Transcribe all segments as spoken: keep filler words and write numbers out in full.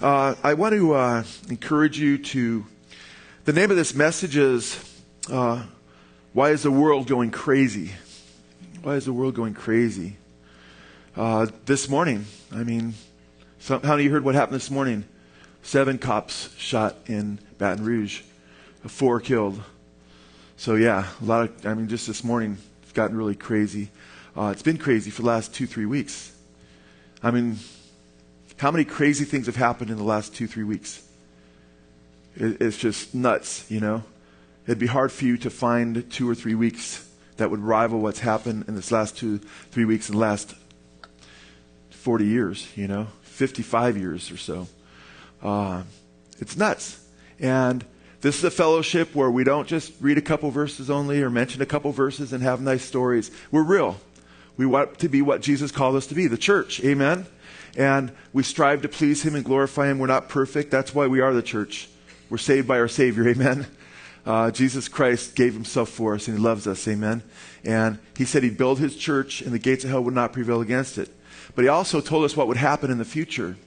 Uh, I want to uh, encourage you to, the name of this message is, uh, Why is the World Going Crazy? Why is the world going crazy? Uh, this morning, I mean, some, how many of you heard what happened this morning? Seven cops shot in Baton Rouge, four killed. So yeah, a lot of, I mean, just this morning, it's gotten really crazy. Uh, it's been crazy for the last two, three weeks. I mean, how many crazy things have happened in the last two, three weeks? It, it's just nuts, you know? It'd be hard for you to find two or three weeks that would rival what's happened in this last two, three weeks in the last forty years, you know? fifty-five years or so. Uh, it's nuts. And this is a fellowship where we don't just read a couple verses only or mention a couple verses and have nice stories. We're real. We want to be what Jesus called us to be, the church. Amen? And we strive to please Him and glorify Him. We're not perfect. That's why we are the church. We're saved by our Savior. Amen? Uh, Jesus Christ gave Himself for us, and He loves us. Amen? And He said He'd build His church, and the gates of hell would not prevail against it. But He also told us what would happen in the future.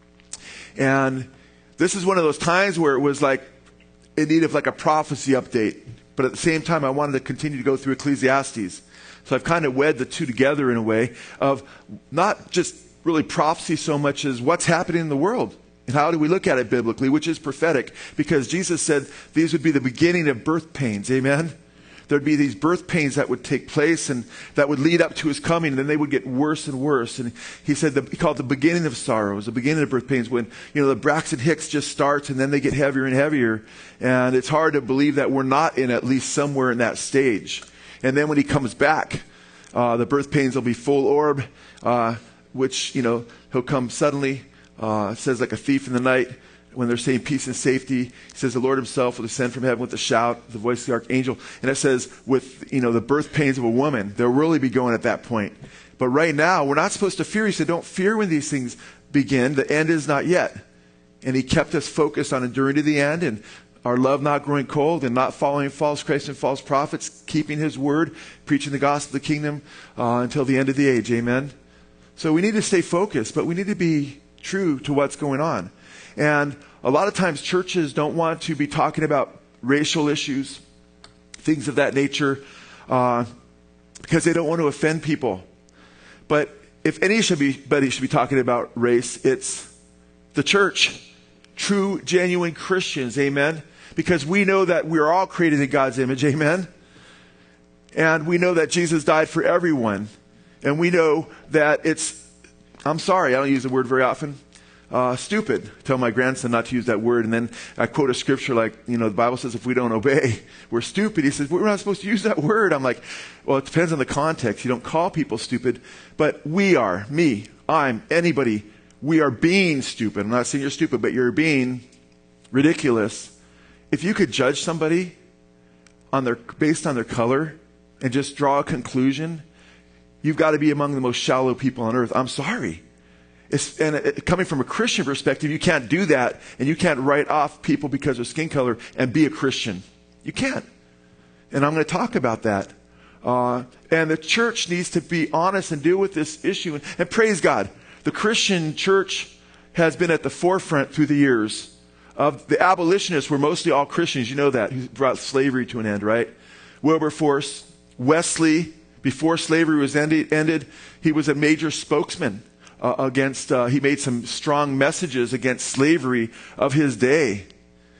And this is one of those times where it was like in need of like a prophecy update. But at the same time, I wanted to continue to go through Ecclesiastes. So I've kind of wed the two together in a way of not just really prophecy so much as what's happening in the world. And how do we look at it biblically, which is prophetic. Because Jesus said these would be the beginning of birth pains. Amen? There'd be these birth pains that would take place and that would lead up to His coming. And then they would get worse and worse. And He said, the, He called it the beginning of sorrows, the beginning of birth pains. When, you know, the Braxton Hicks just starts and then they get heavier and heavier. And it's hard to believe that we're not in at least somewhere in that stage. And then when He comes back, uh, the birth pains will be full orb, uh, which, you know, He'll come suddenly. Uh, it says like a thief in the night when they're saying peace and safety. He says the Lord Himself will descend from heaven with a shout, the voice of the archangel. And it says with, you know, the birth pains of a woman, they'll really be going at that point. But right now, we're not supposed to fear. He said, don't fear when these things begin. The end is not yet. And He kept us focused on enduring to the end and our love not growing cold and not following false Christs and false prophets, keeping His word, preaching the gospel of the kingdom uh, until the end of the age. Amen? So we need to stay focused, but we need to be true to what's going on. And a lot of times churches don't want to be talking about racial issues, things of that nature, uh, because they don't want to offend people. But if anybody should be, should be talking about race, it's the church. True, genuine Christians, amen? Because we know that we're all created in God's image, amen? And we know that Jesus died for everyone. And we know that it's, I'm sorry, I don't use the word very often, uh, stupid. I tell my grandson not to use that word. And then I quote a scripture like, you know, the Bible says if we don't obey, we're stupid. He says, we're not supposed to use that word. I'm like, well, it depends on the context. You don't call people stupid. But we are, me, I'm, anybody, we are being stupid. I'm not saying you're stupid, but you're being ridiculous. If you could judge somebody on their based on their color and just draw a conclusion, you've got to be among the most shallow people on earth. I'm sorry. It's, and it, coming from a Christian perspective, you can't do that, and you can't write off people because of skin color and be a Christian. You can't. And I'm going to talk about that. Uh, and the church needs to be honest and deal with this issue. And, and praise God, the Christian church has been at the forefront through the years. Of the abolitionists were mostly all Christians. You know that. Who brought slavery to an end, right? Wilberforce, Wesley. Before slavery was ended, ended he was a major spokesman uh, against, uh, he made some strong messages against slavery of his day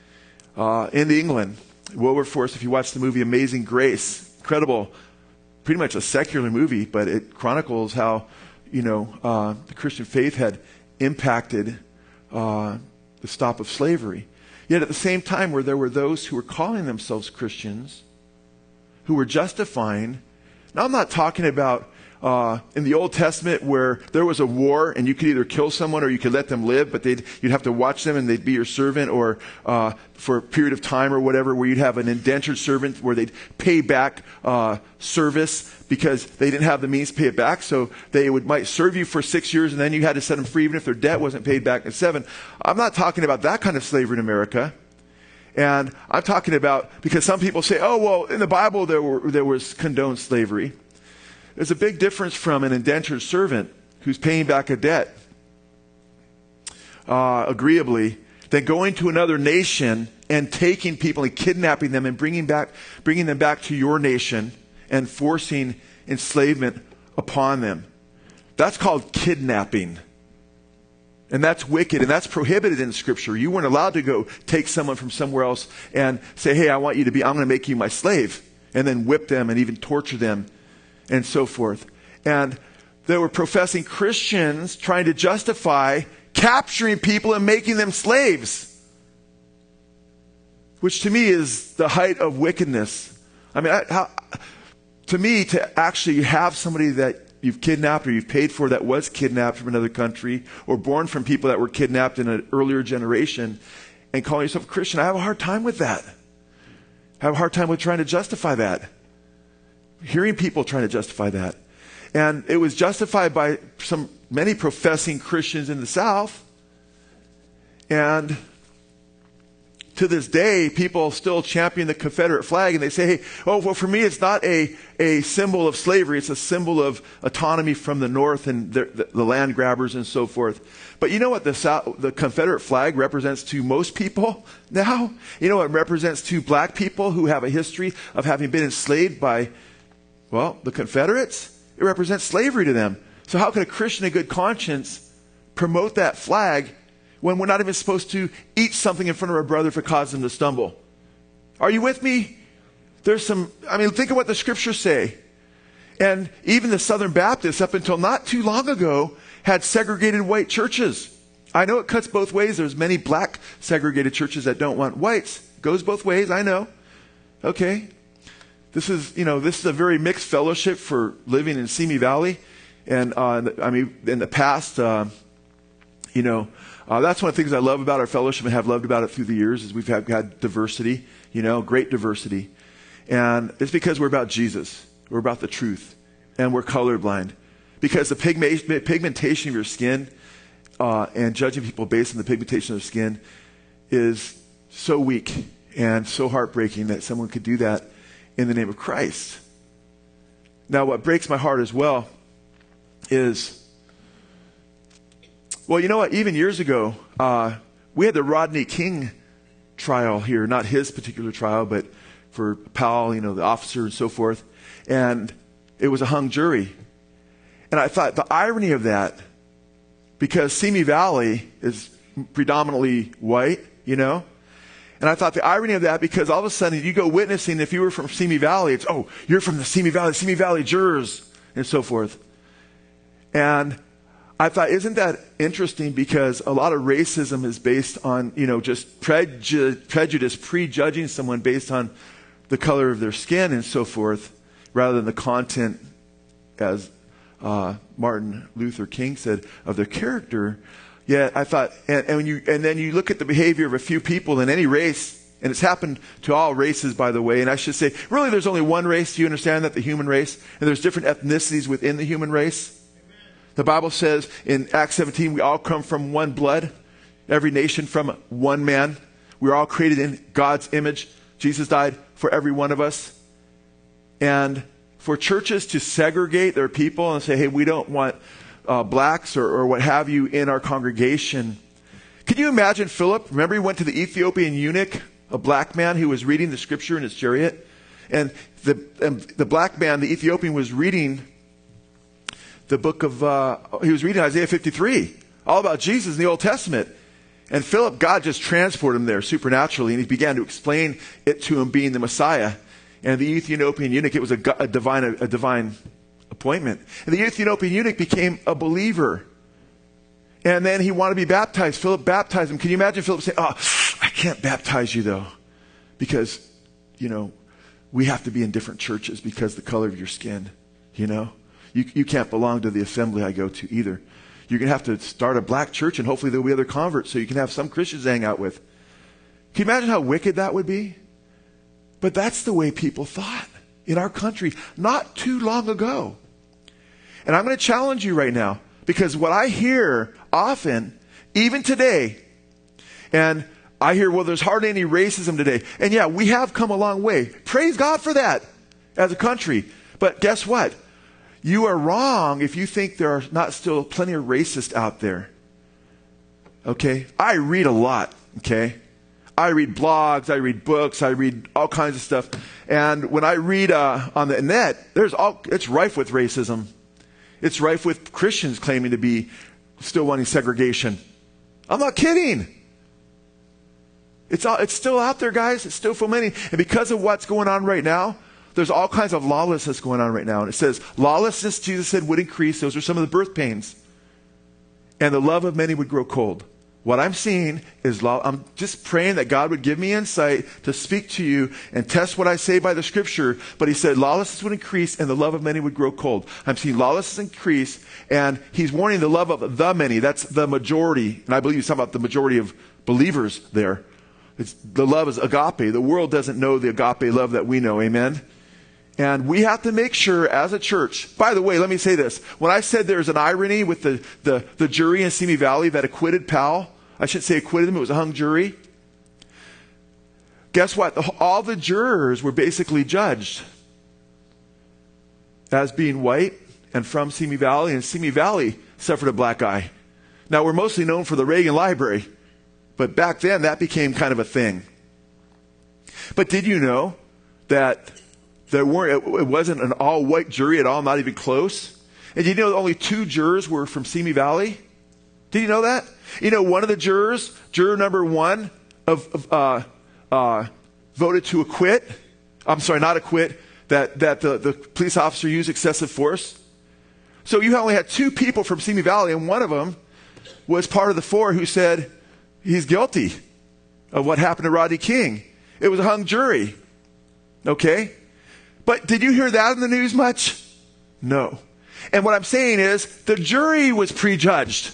uh, in England. Wilberforce, if you watch the movie Amazing Grace, incredible, pretty much a secular movie, but it chronicles how, you know, uh, the Christian faith had impacted uh, the stop of slavery. Yet at the same time, where there were those who were calling themselves Christians, who were justifying. Now, I'm not talking about uh, in the Old Testament where there was a war and you could either kill someone or you could let them live, but they'd, you'd have to watch them and they'd be your servant, or uh, for a period of time or whatever, where you'd have an indentured servant where they'd pay back uh, service because they didn't have the means to pay it back. So they would might serve you for six years and then you had to set them free even if their debt wasn't paid back in seven. I'm not talking about that kind of slavery in America. And I'm talking about, because some people say, oh, well, in the Bible there were, there was condoned slavery. There's a big difference from an indentured servant who's paying back a debt. uh, agreeably than going to another nation and taking people and kidnapping them and bringing back, bringing them back to your nation and forcing enslavement upon them. That's called kidnapping. And that's wicked, and that's prohibited in Scripture. You weren't allowed to go take someone from somewhere else and say, hey, I want you to be, I'm going to make you my slave, and then whip them and even torture them and so forth. And there were professing Christians trying to justify capturing people and making them slaves, which to me is the height of wickedness. I mean, I, how, to me, to actually have somebody that you've kidnapped or you've paid for that was kidnapped from another country or born from people that were kidnapped in an earlier generation and calling yourself a Christian, I have a hard time with that. I have a hard time with trying to justify that. Hearing people trying to justify that. And it was justified by some many professing Christians in the South. And to this day, people still champion the Confederate flag, and they say, hey, oh, well, for me, it's not a, a symbol of slavery. It's a symbol of autonomy from the North and the, the, the land grabbers and so forth. But you know what the, South, the Confederate flag represents to most people now? You know what it represents to black people who have a history of having been enslaved by, well, the Confederates? It represents slavery to them. So how can a Christian in good conscience promote that flag when we're not even supposed to eat something in front of our brother if it causes him to stumble? Are you with me? There's some, I mean, think of what the scriptures say. And even the Southern Baptists, up until not too long ago, had segregated white churches. I know it cuts both ways. There's many black segregated churches that don't want whites. It goes both ways, I know. Okay. This is, you know, this is a very mixed fellowship for living in Simi Valley. And, uh, I mean, in the past, uh, you know, Uh, that's one of the things I love about our fellowship and have loved about it through the years is we've had, had diversity, you know, great diversity. And it's because we're about Jesus. We're about the truth. And we're colorblind. Because the pigma- pigmentation of your skin uh, and judging people based on the pigmentation of their skin is so weak and so heartbreaking that someone could do that in the name of Christ. Now, what breaks my heart as well is, well, you know what? Even years ago, uh, we had the Rodney King trial here. Not his particular trial, but for Powell, you know, the officer and so forth. And it was a hung jury. And I thought the irony of that, because Simi Valley is predominantly white, you know. And I thought the irony of that, because all of a sudden you go witnessing, if you were from Simi Valley, it's, oh, you're from the Simi Valley, Simi Valley jurors, and so forth. And I thought, isn't that interesting? Because a lot of racism is based on, you know, just preju- prejudice, prejudging someone based on the color of their skin and so forth, rather than the content, as uh, Martin Luther King said, of their character. Yet I thought, and, and when you, and then you look at the behavior of a few people in any race, and it's happened to all races, by the way. And I should say, really, there's only one race. Do you understand that? The human race, and there's different ethnicities within the human race. The Bible says in Acts seventeen, we all come from one blood, every nation from one man. We're all created in God's image. Jesus died for every one of us. And for churches to segregate their people and say, hey, we don't want uh, blacks or, or what have you in our congregation. Can you imagine Philip? Remember he went to the Ethiopian eunuch, a black man who was reading the scripture in his chariot? And the, and the black man, the Ethiopian, was reading the book of, uh, he was reading Isaiah fifty-three, all about Jesus in the Old Testament. And Philip, God just transported him there supernaturally, and he began to explain it to him being the Messiah. And the Ethiopian eunuch, it was a, a divine a divine appointment. And the Ethiopian eunuch became a believer. And then he wanted to be baptized. Philip baptized him. Can you imagine Philip saying, oh, I can't baptize you though, because, you know, we have to be in different churches because the color of your skin, you know. You, you can't belong to the assembly I go to either. You're going to have to start a black church, and hopefully there'll be other converts so you can have some Christians to hang out with. Can you imagine how wicked that would be? But that's the way people thought in our country not too long ago. And I'm going to challenge you right now, because what I hear often, even today, and I hear, well, there's hardly any racism today. And yeah, we have come a long way. Praise God for that as a country. But guess what? You are wrong if you think there are not still plenty of racists out there. Okay? I read a lot, okay? I read blogs, I read books, I read all kinds of stuff. And when I read uh, on the net, there's all, it's rife with racism. It's rife with Christians claiming to be still wanting segregation. I'm not kidding. It's all, it's still out there, guys. It's still fomenting. And because of what's going on right now, there's all kinds of lawlessness going on right now. And it says, lawlessness, Jesus said, would increase. Those are some of the birth pains. And the love of many would grow cold. What I'm seeing is, law, I'm just praying that God would give me insight to speak to you and test what I say by the scripture. But he said lawlessness would increase and the love of many would grow cold. I'm seeing lawlessness increase, and he's warning the love of the many. That's the majority. And I believe he's talking about the majority of believers there. It's, the love is agape. The world doesn't know the agape love that we know. Amen? And we have to make sure as a church, by the way, let me say this. When I said there's an irony with the, the, the jury in Simi Valley that acquitted Powell, I should say acquitted him, it was a hung jury. Guess what? The, all the jurors were basically judged as being white and from Simi Valley, and Simi Valley suffered a black eye. Now, we're mostly known for the Reagan Library, but back then that became kind of a thing. But did you know that there weren't, it wasn't an all-white jury at all, not even close? And did you know that only two jurors were from Simi Valley? Did you know that? You know, one of the jurors, juror number one, of, of uh, uh, voted to acquit. I'm sorry, not acquit, that, that the, the police officer used excessive force. So you only had two people from Simi Valley, and one of them was part of the four who said he's guilty of what happened to Rodney King. It was a hung jury. Okay? But did you hear that in the news much? No. And what I'm saying is the jury was prejudged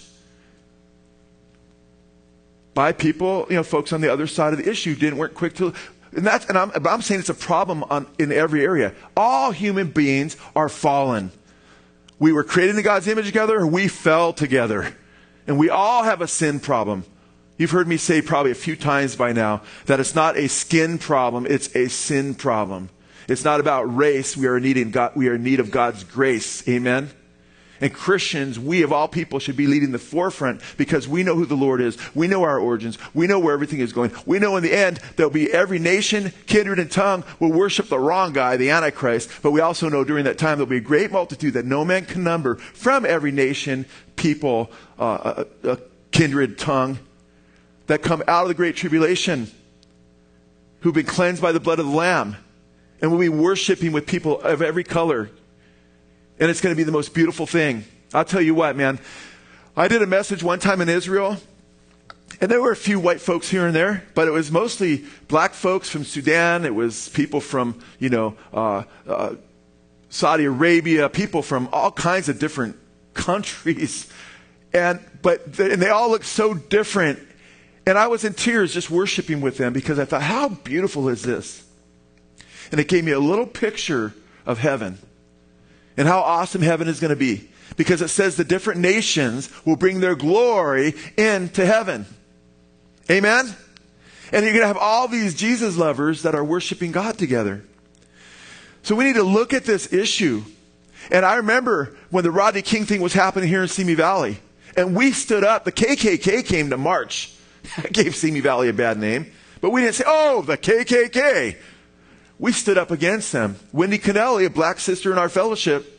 by people, you know, folks on the other side of the issue didn't weren't quick to, and that's, and I'm, I'm saying it's a problem on, in every area. All human beings are fallen. We were created in God's image together, we fell together. And we all have a sin problem. You've heard me say probably a few times by now that it's not a skin problem, it's a sin problem. It's not about race. We are needing God, we are in need of God's grace. Amen? And Christians, we of all people should be leading the forefront because we know who the Lord is. We know our origins. We know where everything is going. We know in the end there'll be every nation, kindred, and tongue will worship the wrong guy, the Antichrist. But we also know during that time there'll be a great multitude that no man can number from every nation, people, uh, uh, uh, kindred, tongue, that come out of the great tribulation, who've been cleansed by the blood of the Lamb. And we'll be worshiping with people of every color. And it's going to be the most beautiful thing. I'll tell you what, man. I did a message one time in Israel, and there were a few white folks here and there, but it was mostly black folks from Sudan. It was people from, you know, uh, uh, Saudi Arabia, people from all kinds of different countries. And, but, and they all looked so different. And I was in tears just worshiping with them because I thought, how beautiful is this? And it gave me a little picture of heaven. And how awesome heaven is going to be. Because it says the different nations will bring their glory into heaven. Amen? And you're going to have all these Jesus lovers that are worshiping God together. So we need to look at this issue. And I remember when the Rodney King thing was happening here in Simi Valley. And we stood up. The K K K came to march. I gave Simi Valley a bad name. But we didn't say, oh, the K K K. We stood up against them. Wendy Connelly, a black sister in our fellowship.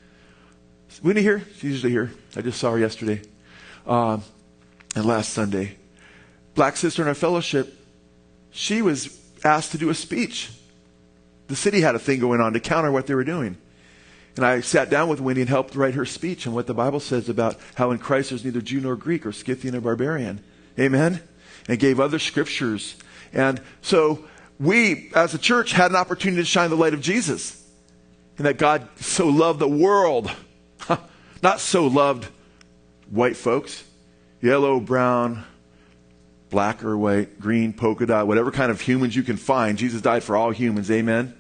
Wendy here? She's usually here. I just saw her yesterday. Um, and last Sunday. Black sister in our fellowship. She was asked to do a speech. The city had a thing going on to counter what they were doing. And I sat down with Wendy and helped write her speech and what the Bible says about how in Christ there's neither Jew nor Greek or Scythian or barbarian. Amen? And gave other scriptures. And so we, as a church, had an opportunity to shine the light of Jesus. And that God so loved the world. Not so loved white folks. Yellow, brown, black or white, green, polka dot, whatever kind of humans you can find. Jesus died for all humans. Amen?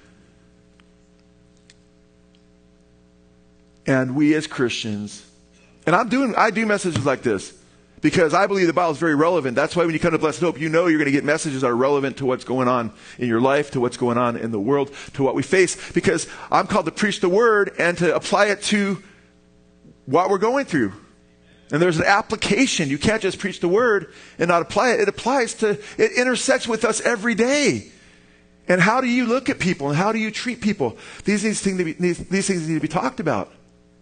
And we as Christians, and I'm doing, I do messages like this. Because I believe the Bible is very relevant. That's why when you come to Blessed Hope, you know you're going to get messages that are relevant to what's going on in your life, to what's going on in the world, to what we face. Because I'm called to preach the Word and to apply it to what we're going through. And there's an application. You can't just preach the word and not apply it. It applies to, it intersects with us every day. And how do you look at people and how do you treat people? These, these, things, to be, these, these things need to be talked about.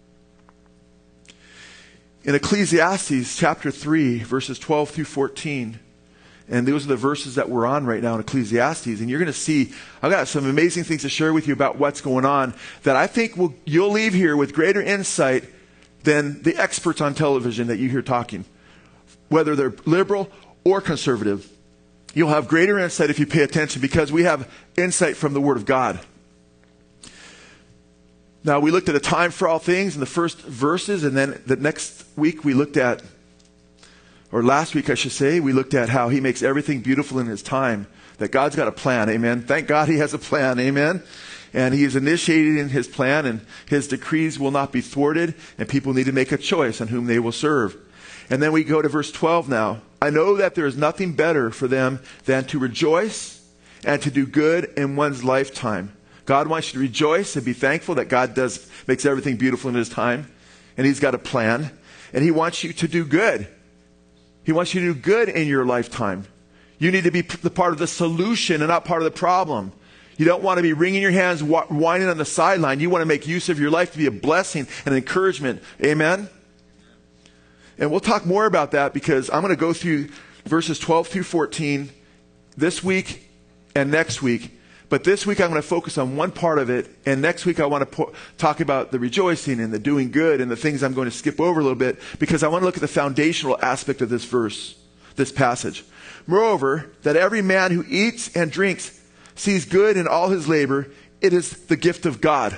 In Ecclesiastes chapter three, verses twelve through fourteen, and those are the verses that we're on right now in Ecclesiastes, and you're going to see, I've got some amazing things to share with you about what's going on that I think will, you'll leave here with greater insight than the experts on television that you hear talking, whether they're liberal or conservative. You'll have greater insight if you pay attention because we have insight from the Word of God. Now, we looked at a time for all things in the first verses, and then the next week we looked at, or last week I should say, we looked at how He makes everything beautiful in His time, that God's got a plan, amen. Thank God He has a plan, amen. And He is initiating His plan, and His decrees will not be thwarted, and people need to make a choice on whom they will serve. And then we go to verse twelve now. I know that there is nothing better for them than to rejoice and to do good in one's lifetime. God wants you to rejoice and be thankful that God does makes everything beautiful in His time. And He's got a plan. And He wants you to do good. He wants you to do good in your lifetime. You need to be the part of the solution and not part of the problem. You don't want to be wringing your hands, whining on the sideline. You want to make use of your life to be a blessing and encouragement. Amen? And we'll talk more about that because I'm going to go through verses twelve through fourteen this week and next week. But this week I'm going to focus on one part of it. And next week I want to po- talk about the rejoicing and the doing good and the things I'm going to skip over a little bit because I want to look at the foundational aspect of this verse, this passage. Moreover, that every man who eats and drinks sees good in all his labor, it is the gift of God.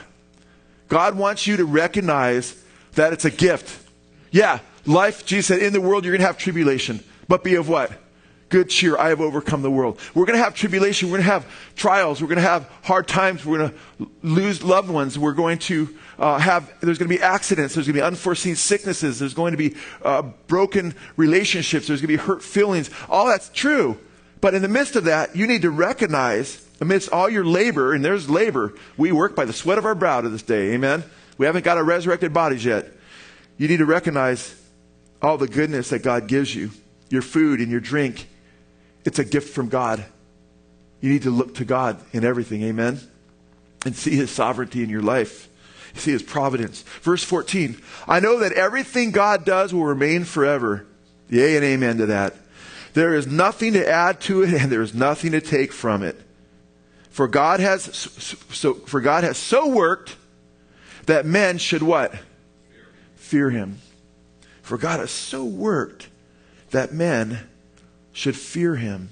God wants you to recognize that it's a gift. Yeah, life, Jesus said, in the world you're going to have tribulation. But be of what? Good cheer, I have overcome the world. We're going to have tribulation. We're going to have trials. We're going to have hard times. We're going to lose loved ones. We're going to uh, have, there's going to be accidents. There's going to be unforeseen sicknesses. There's going to be uh, broken relationships. There's going to be hurt feelings. All that's true. But in the midst of that, you need to recognize, amidst all your labor, and there's labor, we work by the sweat of our brow to this day. Amen? We haven't got our resurrected bodies yet. You need to recognize all the goodness that God gives you, your food and your drink. It's a gift from God. You need to look to God in everything, amen? And see His sovereignty in your life. See His providence. Verse fourteen, I know that everything God does will remain forever. Yea and amen to that. There is nothing to add to it and there is nothing to take from it. For God has so, for God has so worked that men should what? Fear Him. For God has so worked that men should fear Him.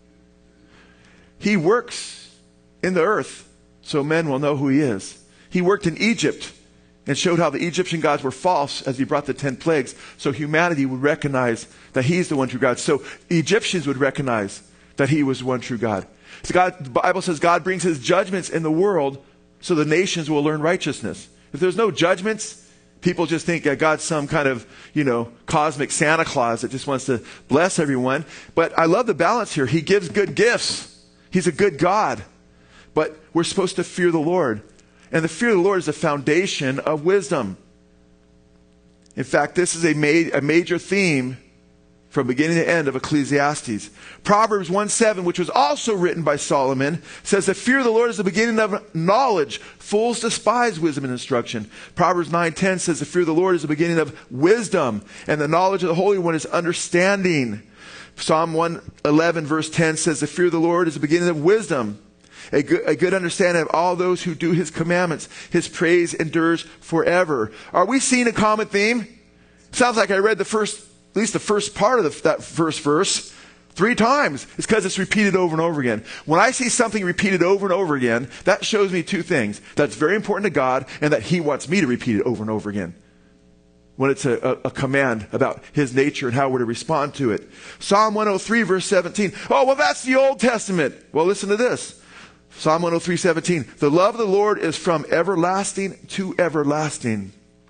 He works in the earth so men will know who He is. He worked in Egypt and showed how the Egyptian gods were false as He brought the ten plagues so humanity would recognize that He's the one true God. So the Egyptians would recognize that He was one true God. So God, the Bible says God brings His judgments in the world so the nations will learn righteousness. If there's no judgments, people just think that God's some kind of, you know, cosmic Santa Claus that just wants to bless everyone. But I love the balance here. He gives good gifts. He's a good God. But we're supposed to fear the Lord. And the fear of the Lord is the foundation of wisdom. In fact, this is a, ma- a major theme from beginning to end of Ecclesiastes. Proverbs one seven, which was also written by Solomon, says the fear of the Lord is the beginning of knowledge. Fools despise wisdom and instruction. Proverbs nine ten says the fear of the Lord is the beginning of wisdom, and the knowledge of the Holy One is understanding. Psalm one eleven verse ten says the fear of the Lord is the beginning of wisdom. A good, a good understanding of all those who do His commandments. His praise endures forever. Are we seeing a common theme? Sounds like I read the first, at least the first part of the, that first verse three times. It's because it's repeated over and over again. When I see something repeated over and over again, that shows me two things. That's very important to God and that He wants me to repeat it over and over again. When it's a, a, a command about His nature and how we're to respond to it. Psalm one oh three verse seventeen. Oh, well, that's the Old Testament. Well, listen to this. Psalm one oh three seventeen. The love of the Lord is from everlasting to everlasting.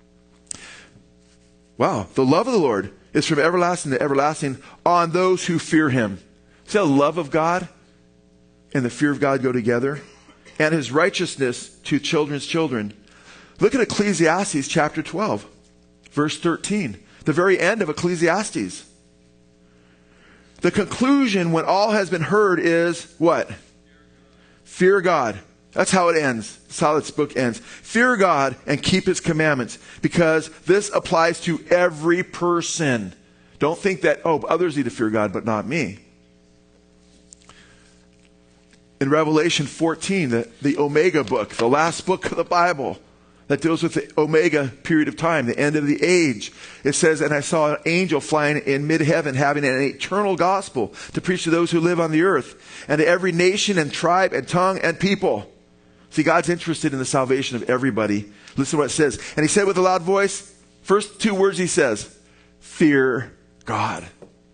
Wow. The love of the Lord is from everlasting to everlasting on those who fear Him. See how the love of God and the fear of God go together? And His righteousness to children's children. Look at Ecclesiastes chapter twelve, verse thirteen. The very end of Ecclesiastes. The conclusion when all has been heard is what? Fear God. That's how it ends. That's how this book ends. Fear God and keep his commandments, because this applies to every person. Don't think that, oh, others need to fear God, but not me. In Revelation fourteen, the, the Omega book, the last book of the Bible that deals with the Omega period of time, the end of the age, it says, and I saw an angel flying in mid-heaven, having an eternal gospel to preach to those who live on the earth, and to every nation and tribe and tongue and people. See, God's interested in the salvation of everybody. Listen to what it says. And he said with a loud voice, first two words he says, fear God.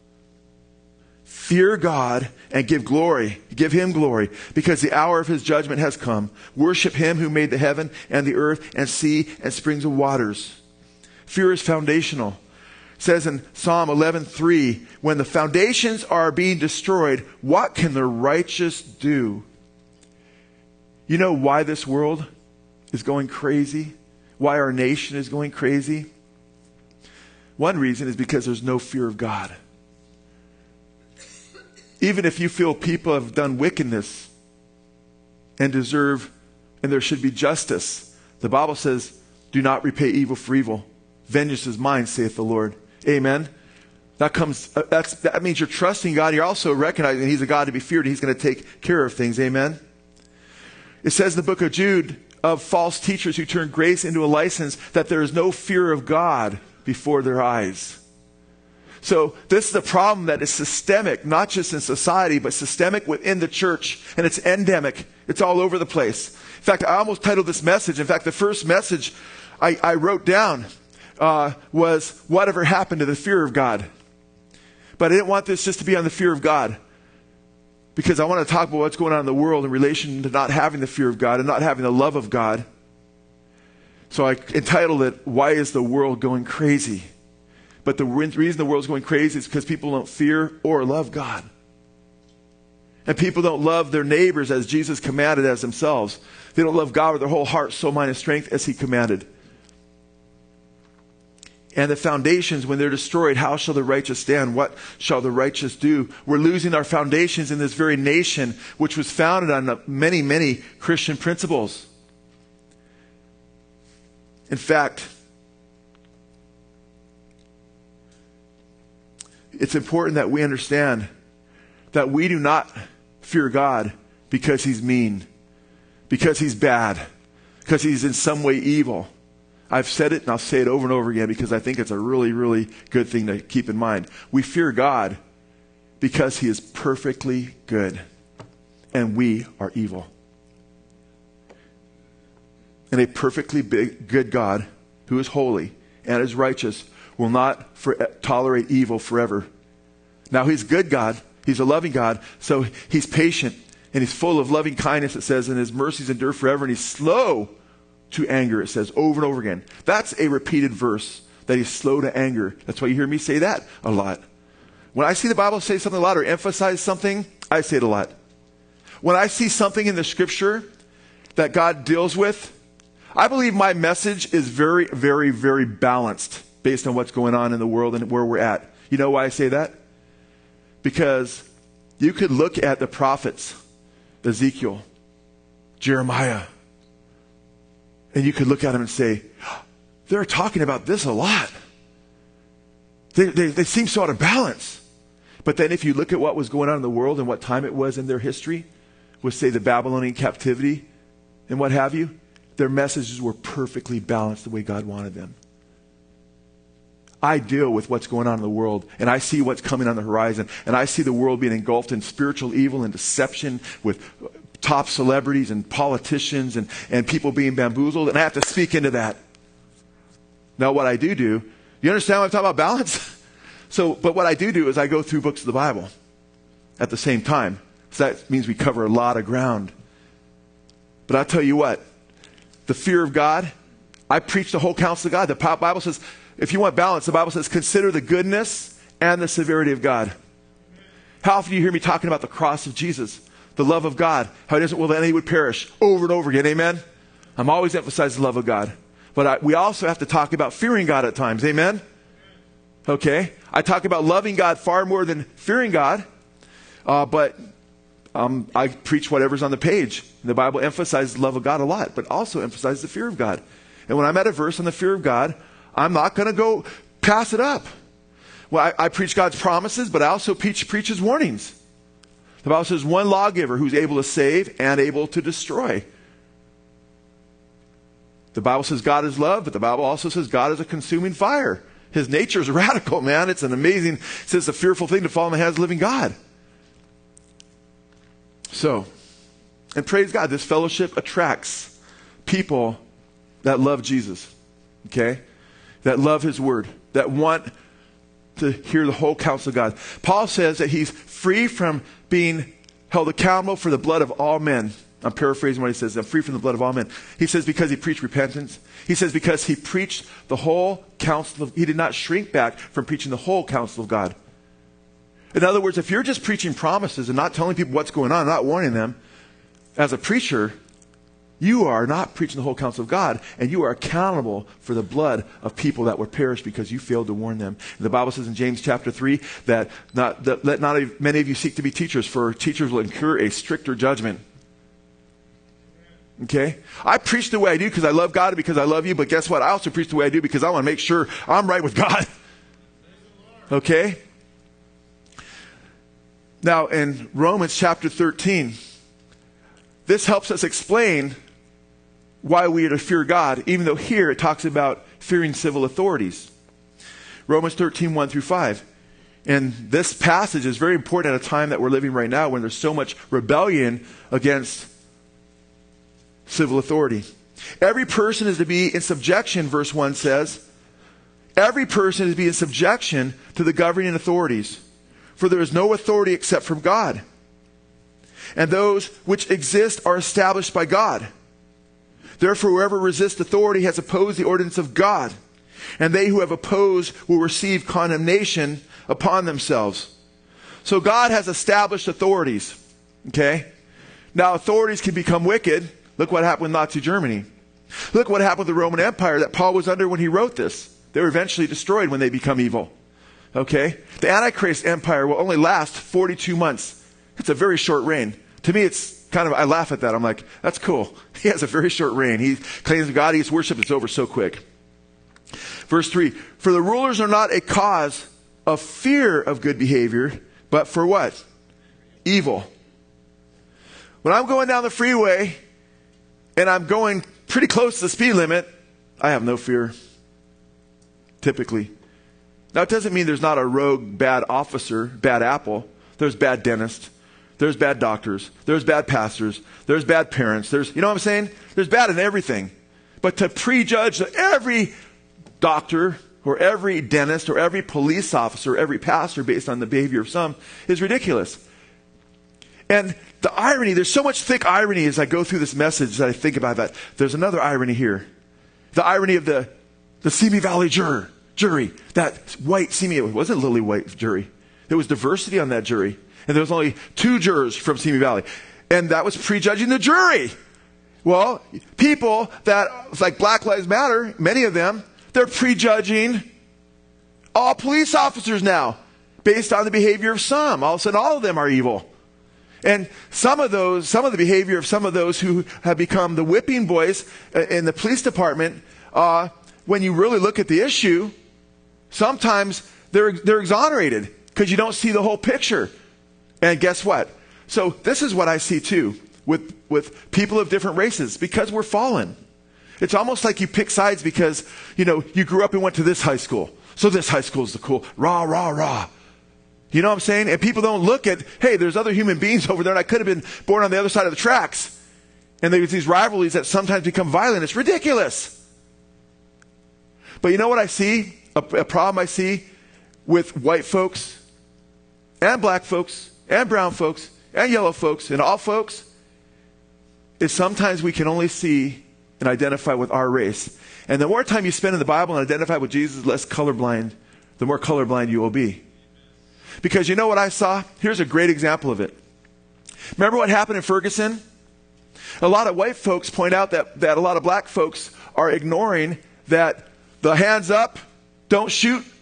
Fear God and give glory, give him glory, because the hour of his judgment has come. Worship him who made the heaven and the earth and sea and springs of waters. Fear is foundational. It says in Psalm eleven three, when the foundations are being destroyed, what can the righteous do? You know why this world is going crazy? Why our nation is going crazy? One reason is because there's no fear of God. Even if you feel people have done wickedness and deserve, and there should be justice, the Bible says, do not repay evil for evil. Vengeance is mine, saith the Lord. Amen. That comes, that's, that means you're trusting God. You're also recognizing he's a God to be feared. And he's going to take care of things. Amen. It says in the book of Jude of false teachers who turn grace into a license that there is no fear of God before their eyes. So this is a problem that is systemic, not just in society, but systemic within the church. And it's endemic. It's all over the place. In fact, I almost titled this message. In fact, the first message I, I wrote down uh, was, whatever happened to the fear of God? But I didn't want this just to be on the fear of God, because I want to talk about what's going on in the world in relation to not having the fear of God and not having the love of God. So I entitled it, Why is the World Going Crazy? But the reason the world's going crazy is because people don't fear or love God. And people don't love their neighbors as Jesus commanded as themselves. They don't love God with their whole heart, soul, mind, and strength as he commanded. And the foundations, when they're destroyed, how shall the righteous stand? What shall the righteous do? We're losing our foundations in this very nation, which was founded on many, many Christian principles. In fact, it's important that we understand that we do not fear God because he's mean, because he's bad, because he's in some way evil. I've said it and I'll say it over and over again because I think it's a really, really good thing to keep in mind. We fear God because he is perfectly good and we are evil. And a perfectly big, good God who is holy and is righteous will not for, tolerate evil forever. Now he's good God. He's a loving God. So he's patient and he's full of loving kindness, it says, and his mercies endure forever. And he's slow to anger, it says over and over again. That's a repeated verse, that he's slow to anger. That's why you hear me say that a lot. When I see the Bible say something a lot or emphasize something, I say it a lot. When I see something in the scripture that God deals with, I believe my message is very, very, very balanced based on what's going on in the world and where we're at. You know why I say that? Because you could look at the prophets, Ezekiel, Jeremiah, and you could look at them and say, they're talking about this a lot. They, they, they seem so out of balance. But then if you look at what was going on in the world and what time it was in their history, with, say, the Babylonian captivity and what have you, their messages were perfectly balanced the way God wanted them. I deal with what's going on in the world, and I see what's coming on the horizon, and I see the world being engulfed in spiritual evil and deception with top celebrities and politicians and, and people being bamboozled, and I have to speak into that. Now what I do do, you understand what I'm talking about balance? So, but what I do do is I go through books of the Bible at the same time. So that means we cover a lot of ground. But I'll tell you what, the fear of God, I preach the whole counsel of God. The Bible says, if you want balance, the Bible says, consider the goodness and the severity of God. How often do you hear me talking about the cross of Jesus, the love of God, how he doesn't will that any would perish, over and over again, amen? I'm always emphasizing the love of God. But I, we also have to talk about fearing God at times, amen? Okay? I talk about loving God far more than fearing God. Uh, but um, I preach whatever's on the page. The Bible emphasizes the love of God a lot, but also emphasizes the fear of God. And when I'm at a verse on the fear of God, I'm not going to go pass it up. Well, I, I preach God's promises, but I also preach, preach his warnings. The Bible says one lawgiver who's able to save and able to destroy. The Bible says God is love, but the Bible also says God is a consuming fire. His nature is radical, man. It's an amazing, it says it's a fearful thing to fall in the hands of the living God. So, and praise God, this fellowship attracts people that love Jesus, okay? That love his word, that want to hear the whole counsel of God. Paul says that he's free from being held accountable for the blood of all men. I'm paraphrasing what he says. I'm free from the blood of all men. He says because he preached repentance. He says because he preached the whole counsel of, he did not shrink back from preaching the whole counsel of God. In other words, if you're just preaching promises and not telling people what's going on, not warning them, as a preacher, you are not preaching the whole counsel of God, and you are accountable for the blood of people that were perished because you failed to warn them. And the Bible says in James chapter three that, not, that let not many of you seek to be teachers, for teachers will incur a stricter judgment. Okay? I preach the way I do because I love God and because I love you, but guess what? I also preach the way I do because I want to make sure I'm right with God. Okay? Now, in Romans chapter thirteen, this helps us explain why we are to fear God, even though here it talks about fearing civil authorities. Romans thirteen, one through five. And this passage is very important at a time that we're living right now when there's so much rebellion against civil authority. Every person is to be in subjection, verse one says. Every person is to be in subjection to the governing authorities. For there is no authority except from God. And those which exist are established by God. Therefore, whoever resists authority has opposed the ordinance of God. And they who have opposed will receive condemnation upon themselves. So God has established authorities. Okay? Now, authorities can become wicked. Look what happened with Nazi Germany. Look what happened with the Roman Empire that Paul was under when he wrote this. They were eventually destroyed when they become evil. Okay? The Antichrist Empire will only last forty-two months. It's a very short reign. To me, it's kind of, I laugh at that. I'm like, that's cool. He has a very short reign. He claims God, he gets worshipped, it's over so quick. Verse three, for the rulers are not a cause of fear of good behavior, but for what? Evil. When I'm going down the freeway and I'm going pretty close to the speed limit, I have no fear. Typically. Now, it doesn't mean there's not a rogue bad officer, bad apple. There's bad dentists. There's bad doctors. There's bad pastors. There's bad parents. There's, you know what I'm saying? There's bad in everything. But to prejudge every doctor or every dentist or every police officer, or every pastor based on the behavior of some is ridiculous. And the irony, there's so much thick irony as I go through this message that I think about that. There's another irony here. The irony of the, the Simi Valley juror. Jury, that white Simi, it wasn't lily white jury. There was diversity on that jury. And there was only two jurors from Simi Valley. And that was prejudging the jury. Well, people that, like Black Lives Matter, many of them, they're prejudging all police officers now based on the behavior of some. All of a sudden, all of them are evil. And some of those, some of the behavior of some of those who have become the whipping boys in the police department, uh, when you really look at the issue, sometimes they're, they're exonerated because you don't see the whole picture. And guess what? So this is what I see too with, with people of different races because we're fallen. It's almost like you pick sides because, you know, you grew up and went to this high school. So this high school is the cool, rah, rah, rah. You know what I'm saying? And people don't look at, hey, there's other human beings over there and I could have been born on the other side of the tracks. And there's these rivalries that sometimes become violent. It's ridiculous. But you know what I see? A, a problem I see with white folks and black folks and brown folks and yellow folks and all folks is sometimes we can only see and identify with our race. And the more time you spend in the Bible and identify with Jesus, less colorblind, the more colorblind you will be. Because you know what I saw? Here's a great example of it. Remember what happened in Ferguson? A lot of white folks point out that, that a lot of black folks are ignoring that the hands up, don't shoot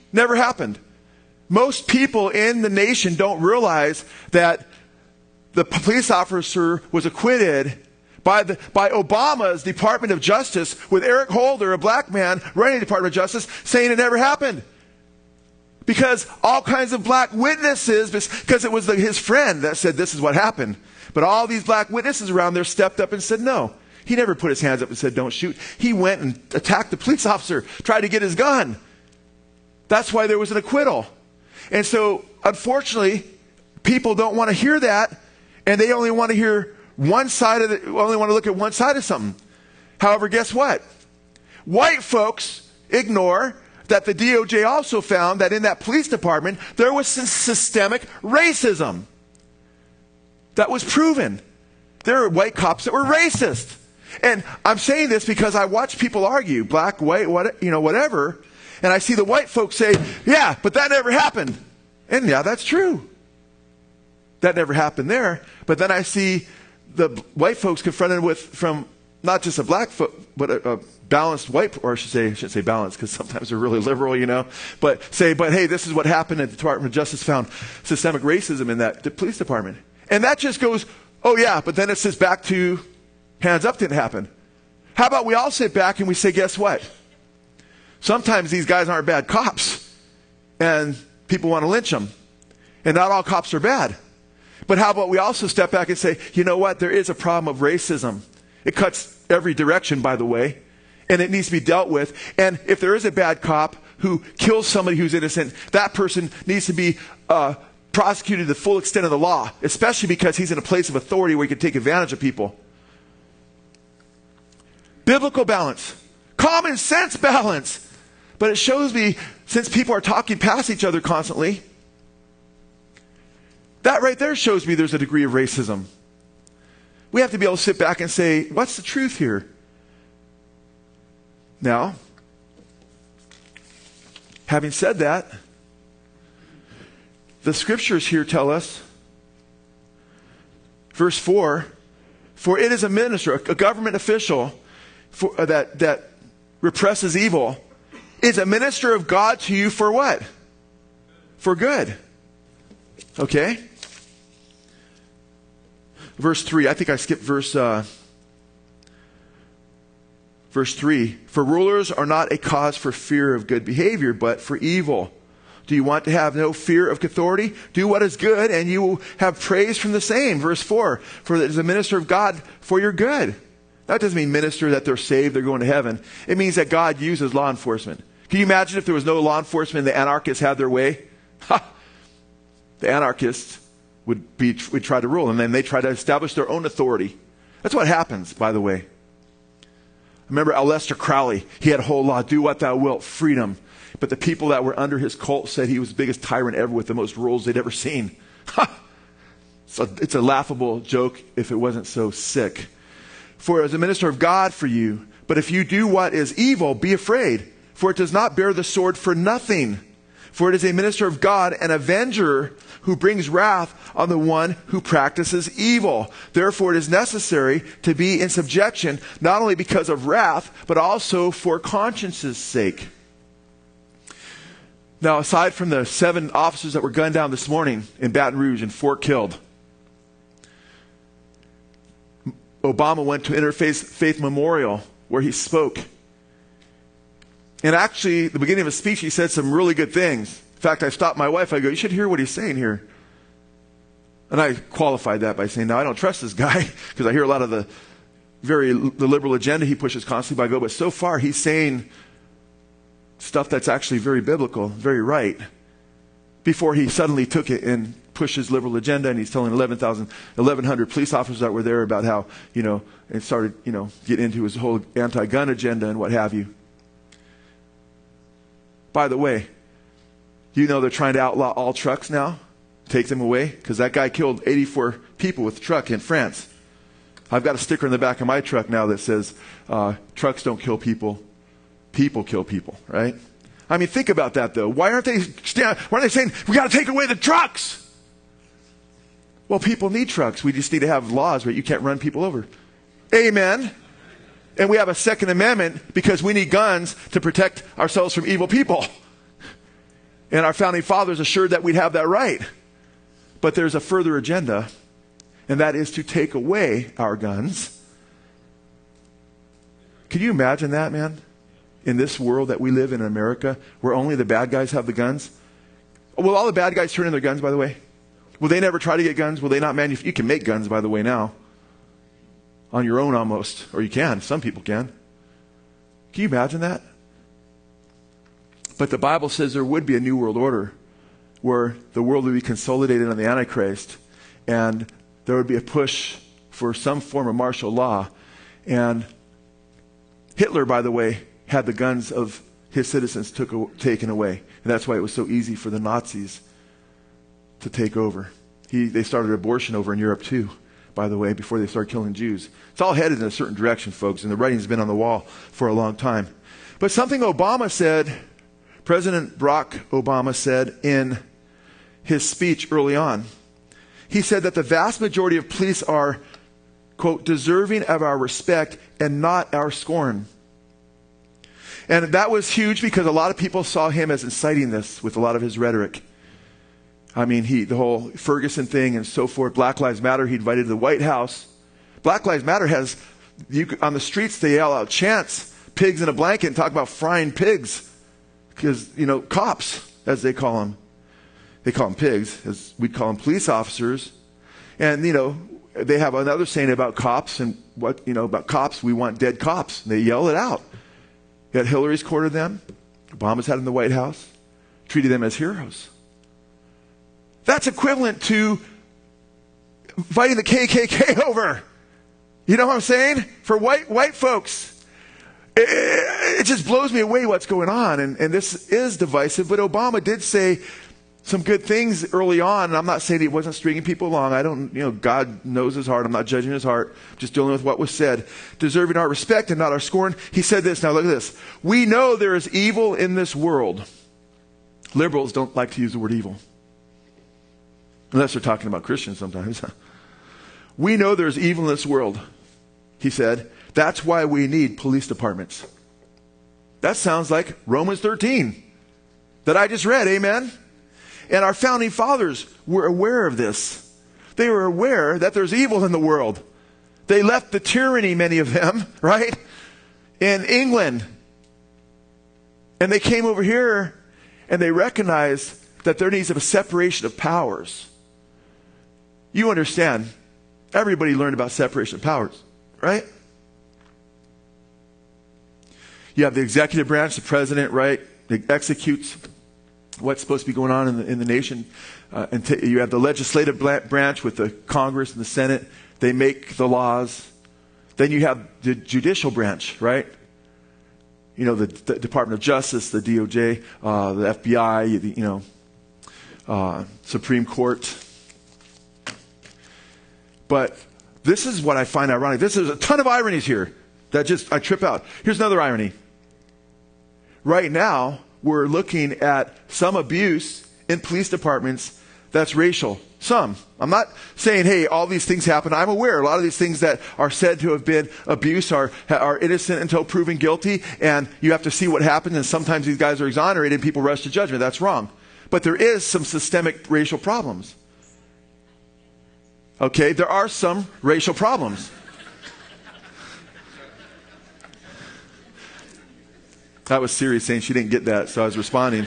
Never happened. Most people in the nation don't realize that the police officer was acquitted by the by Obama's Department of Justice, with Eric Holder, a black man, running the Department of Justice, saying it never happened. Because all kinds of black witnesses, because it was the, his friend that said this is what happened. But all these black witnesses around there stepped up and said no. He never put his hands up and said don't shoot. He went and attacked the police officer, tried to get his gun. That's why there was an acquittal. And so, unfortunately, people don't want to hear that, and they only want to hear one side of the, only want to look at one side of something. However, guess what? White folks ignore that the D O J also found that in that police department, there was some systemic racism. That was proven. There were white cops that were racist. And I'm saying this because I watch people argue, black, white, what, you know, whatever, and I see the white folks say, yeah, but that never happened. And yeah, that's true. That never happened there. But then I see the white folks confronted with, from not just a black foot, but a, a balanced white, or I should say, I shouldn't say balanced because sometimes they're really liberal, you know, but say, but hey, this is what happened, and the Department of Justice found systemic racism in that the police department. And that just goes, oh yeah, but then it says back to hands up didn't happen. How about we all sit back and we say, guess what? Sometimes these guys aren't bad cops, and people want to lynch them. And not all cops are bad. But how about we also step back and say, you know what? There is a problem of racism. It cuts every direction, by the way, and it needs to be dealt with. And if there is a bad cop who kills somebody who's innocent, that person needs to be uh, prosecuted to the full extent of the law, especially because he's in a place of authority where he can take advantage of people. Biblical balance. Common sense balance. But it shows me, since people are talking past each other constantly, that right there shows me there's a degree of racism. We have to be able to sit back and say, what's the truth here? Now, having said that, the scriptures here tell us, verse four, for it is a minister, a government official for, uh, that, that represses evil, is a minister of God to you for what? For good. Okay? Verse three, I think I skipped verse uh, verse three. For rulers are not a cause for fear of good behavior, but for evil. Do you want to have no fear of authority? Do what is good, and you will have praise from the same. Verse four, for it is a minister of God for your good. That doesn't mean minister that they're saved, they're going to heaven. It means that God uses law enforcement. Can you imagine if there was no law enforcement and the anarchists had their way? Ha! The anarchists would be would try to rule, and then they try to establish their own authority. That's what happens, by the way. Remember Aleister Crowley. He had a whole law, do what thou wilt, freedom. But the people that were under his cult said he was the biggest tyrant ever with the most rules they'd ever seen. Ha! So it's a laughable joke if it wasn't so sick. For as a minister of God for you, but if you do what is evil, be afraid. For it does not bear the sword for nothing. For it is a minister of God, an avenger who brings wrath on the one who practices evil. Therefore it is necessary to be in subjection, not only because of wrath, but also for conscience's sake. Now, aside from the seven officers that were gunned down this morning in Baton Rouge and four killed, Obama went to Interfaith Faith Memorial where he spoke. And actually, at the beginning of his speech, he said some really good things. In fact, I stopped my wife. I go, you should hear what he's saying here. And I qualified that by saying, no, I don't trust this guy because I hear a lot of the very the liberal agenda he pushes constantly. But I go, but so far he's saying stuff that's actually very biblical, very right, before he suddenly took it and pushed his liberal agenda, and he's telling eleven thousand, eleven hundred police officers that were there about how, you know, and started, you know, get into his whole anti-gun agenda and what have you. By the way, you know they're trying to outlaw all trucks now? Take them away? Because that guy killed eighty-four people with a truck in France. I've got a sticker in the back of my truck now that says, uh, trucks don't kill people, people kill people, right? I mean, think about that, though. Why aren't they, stand, why aren't they saying, we got to take away the trucks? Well, people need trucks. We just need to have laws where you can't run people over. Amen. And we have a Second Amendment because we need guns to protect ourselves from evil people. And our founding fathers assured that we'd have that right. But there's a further agenda, and that is to take away our guns. Can you imagine that, man? In this world that we live in, in America, where only the bad guys have the guns? Will all the bad guys turn in their guns, by the way? Will they never try to get guns? Will they not manufacture? You can make guns, by the way, now. On your own almost. Or you can. Some people can. Can you imagine that? But the Bible says there would be a new world order where the world would be consolidated on the Antichrist, and there would be a push for some form of martial law. And Hitler, by the way, had the guns of his citizens took, taken away. And that's why it was so easy for the Nazis to take over. He, they started abortion over in Europe too, by the way, before they started killing Jews. It's all headed in a certain direction, folks, and the writing's been on the wall for a long time. But something Obama said, President Barack Obama said in his speech early on, he said that the vast majority of police are, quote, deserving of our respect and not our scorn. And that was huge because a lot of people saw him as inciting this with a lot of his rhetoric. I mean, he, the whole Ferguson thing and so forth, Black Lives Matter, he invited to the White House. Black Lives Matter has, you, on the streets, they yell out chants, pigs in a blanket, and talk about frying pigs. Because, you know, cops, as they call them. They call them pigs, as we'd call them police officers. And, you know, they have another saying about cops, and what, you know, about cops, we want dead cops. And they yell it out. Yet Hillary's courted them. Obama's had them in the White House. Treated them as heroes. That's equivalent to fighting the K K K over. You know what I'm saying? For white white folks. It, it just blows me away what's going on. And, and this is divisive. But Obama did say some good things early on. And I'm not saying he wasn't stringing people along. I don't, you know, God knows his heart. I'm not judging his heart. I'm just dealing with what was said. Deserving our respect and not our scorn. He said this. Now look at this. We know there is evil in this world. Liberals don't like to use the word evil. Unless they're talking about Christians sometimes. We know there's evil in this world, he said. That's why we need police departments. That sounds like Romans thirteen that I just read, amen? And our founding fathers were aware of this. They were aware that there's evil in the world. They left the tyranny, many of them, right, in England. And they came over here and they recognized that there needs a separation of powers. You understand, everybody learned about separation of powers, right? You have the executive branch, the president, right, that executes what's supposed to be going on in the, in the nation. Uh, and t- you have the legislative branch with the Congress and the Senate. They make the laws. Then you have the judicial branch, right? You know, the, the Department of Justice, the D O J, uh, the F B I, the, you know, uh, Supreme Court. But this is what I find ironic. This is a ton of ironies here that just, I trip out. Here's another irony. Right now, we're looking at some abuse in police departments that's racial. Some. I'm not saying, hey, all these things happen. I'm aware a lot of these things that are said to have been abuse are, are innocent until proven guilty, and you have to see what happens, and sometimes these guys are exonerated and people rush to judgment. That's wrong. But there is some systemic racial problems. Okay, there are some racial problems. That was Siri saying she didn't get that, so I was responding.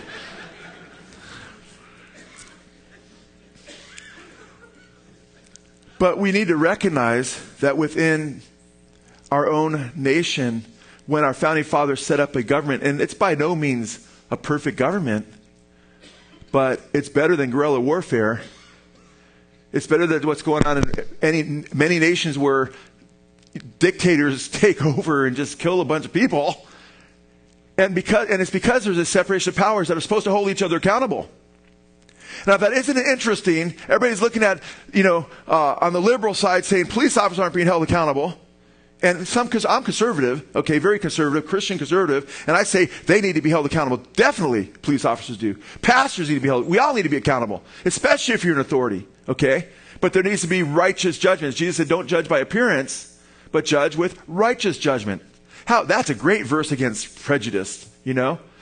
But we need to recognize that within our own nation, when our founding fathers set up a government, and it's by no means a perfect government, but it's better than guerrilla warfare. It's better than what's going on in any, many nations where dictators take over and just kill a bunch of people. And because, and it's because there's a separation of powers that are supposed to hold each other accountable. Now, that isn't it interesting? Everybody's looking at, you know, uh, on the liberal side saying police officers aren't being held accountable. And some, because I'm conservative, okay, very conservative, Christian conservative, and I say they need to be held accountable. Definitely, police officers do. Pastors need to be held. We all need to be accountable, especially if you're an authority, okay? But there needs to be righteous judgments. Jesus said, don't judge by appearance, but judge with righteous judgment. How? That's a great verse against prejudice, you know?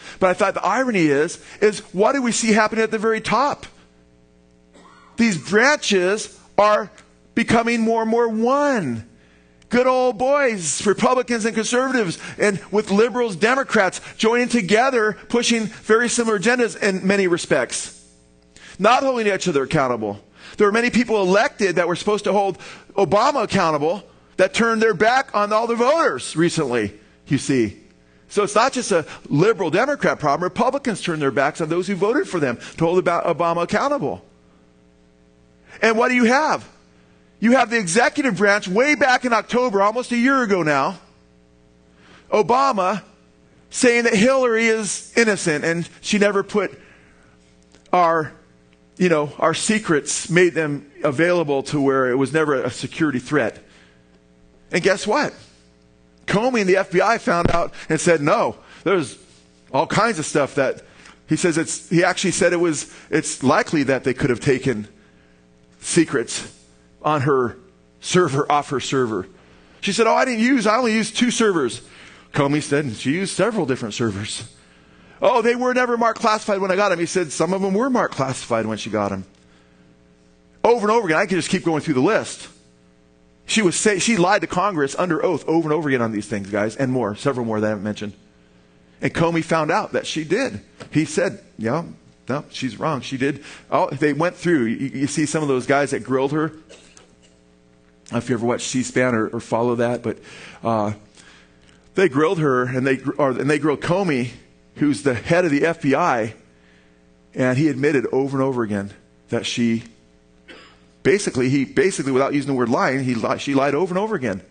But I thought the irony is, is what do we see happening at the very top? These branches are becoming more and more one. Good old boys, Republicans and conservatives, and with liberals, Democrats, joining together, pushing very similar agendas in many respects. Not holding each other accountable. There were many people elected that were supposed to hold Obama accountable that turned their back on all the voters recently, you see. So it's not just a liberal Democrat problem. Republicans turned their backs on those who voted for them to hold Obama accountable. And what do you have? You have the executive branch way back in October, almost a year ago now, Obama saying that Hillary is innocent and she never put our, you know, our secrets, made them available to where it was never a security threat. And guess what? Comey and the F B I found out and said, no, there's all kinds of stuff that he says it's, he actually said it was, it's likely that they could have taken secrets on her server, off her server. She said, oh, I didn't use, I only used two servers. Comey said, she used several different servers. Oh, they were never marked classified when I got them. He said, some of them were marked classified when she got them. Over and over again, I could just keep going through the list. She was say, she lied to Congress under oath over and over again on these things, guys, and more, several more that I haven't mentioned. And Comey found out that she did. He said, yeah, no, she's wrong. She did. Oh, they went through. You, you see some of those guys that grilled her. I don't know if you ever watch C-SPAN or, or follow that, but uh, they grilled her, and they or, and they grilled Comey, who's the head of the F B I, and he admitted over and over again that she, basically, he basically, without using the word lying, he lied, she lied over and over again.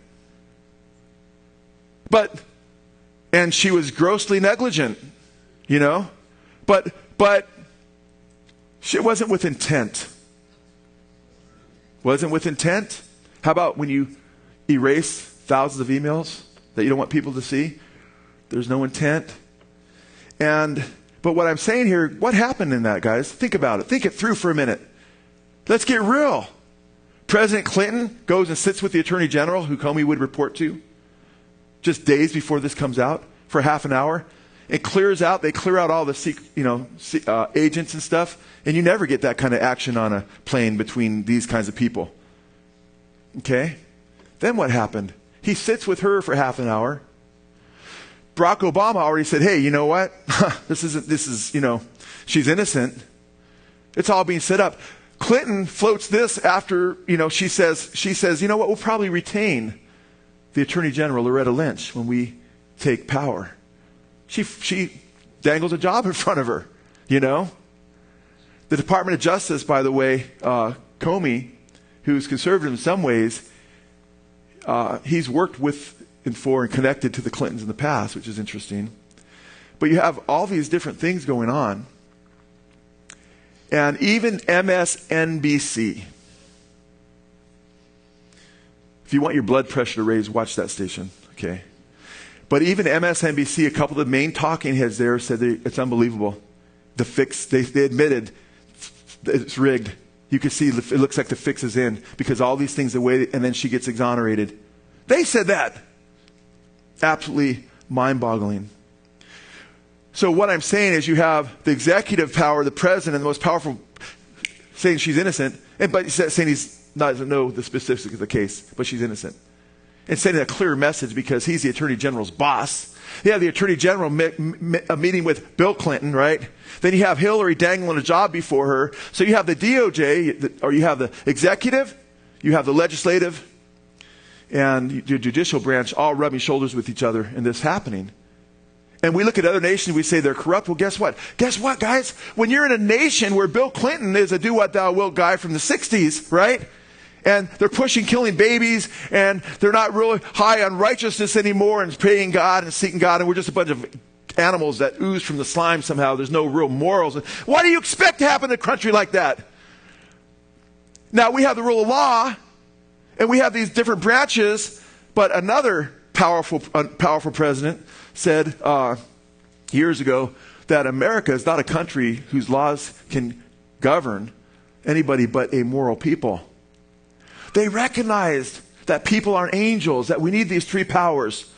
But, and she was grossly negligent, you know, but but she wasn't with intent. Wasn't with intent. How about when you erase thousands of emails that you don't want people to see? There's no intent. And, but what I'm saying here, what happened in that, guys? Think about it. Think it through for a minute. Let's get real. President Clinton goes and sits with the Attorney General, who Comey would report to, just days before this comes out, for half an hour. It clears out, they clear out all the secret, you know, uh, agents and stuff, and you never get that kind of action on a plane between these kinds of people. Okay? Then what happened? He sits with her for half an hour. Barack Obama already said, hey, you know what? this isn't, this is, you know, she's innocent. It's all being set up. Clinton floats this after, you know, she says, she says, you know what? We'll probably retain the Attorney General, Loretta Lynch, when we take power. She, she dangles a job in front of her, you know? The Department of Justice, by the way, uh, Comey, who's conservative in some ways, uh, he's worked with and for and connected to the Clintons in the past, which is interesting. But you have all these different things going on. And even M S N B C. If you want your blood pressure to raise, watch that station, okay? But even M S N B C, a couple of the main talking heads there said they, it's unbelievable. The fix, they, they admitted it's rigged. You can see it looks like the fix is in because all these things are waited, and then she gets exonerated. They said that. Absolutely mind-boggling. So what I'm saying is you have the executive power, the president, the most powerful, saying she's innocent, and but saying he's not doesn't know the specifics of the case, but she's innocent. And sending a clear message because he's the Attorney General's boss. You have the Attorney General me, me, a meeting with Bill Clinton, right? Then you have Hillary dangling a job before her. So you have the D O J, or you have the executive, you have the legislative, and your judicial branch all rubbing shoulders with each other in this happening. And we look at other nations, we say they're corrupt. Well, guess what? Guess what, guys? When you're in a nation where Bill Clinton is a do-what-thou-wilt guy from the sixties, right? And they're pushing killing babies, and they're not really high on righteousness anymore and praying God and seeking God, and we're just a bunch of animals that ooze from the slime somehow. There's no real morals. What do you expect to happen in a country like that? Now, we have the rule of law, and we have these different branches, but another powerful, uh, powerful president said uh, years ago that America is not a country whose laws can govern anybody but a moral people. They recognized that people aren't angels, that we need these three powers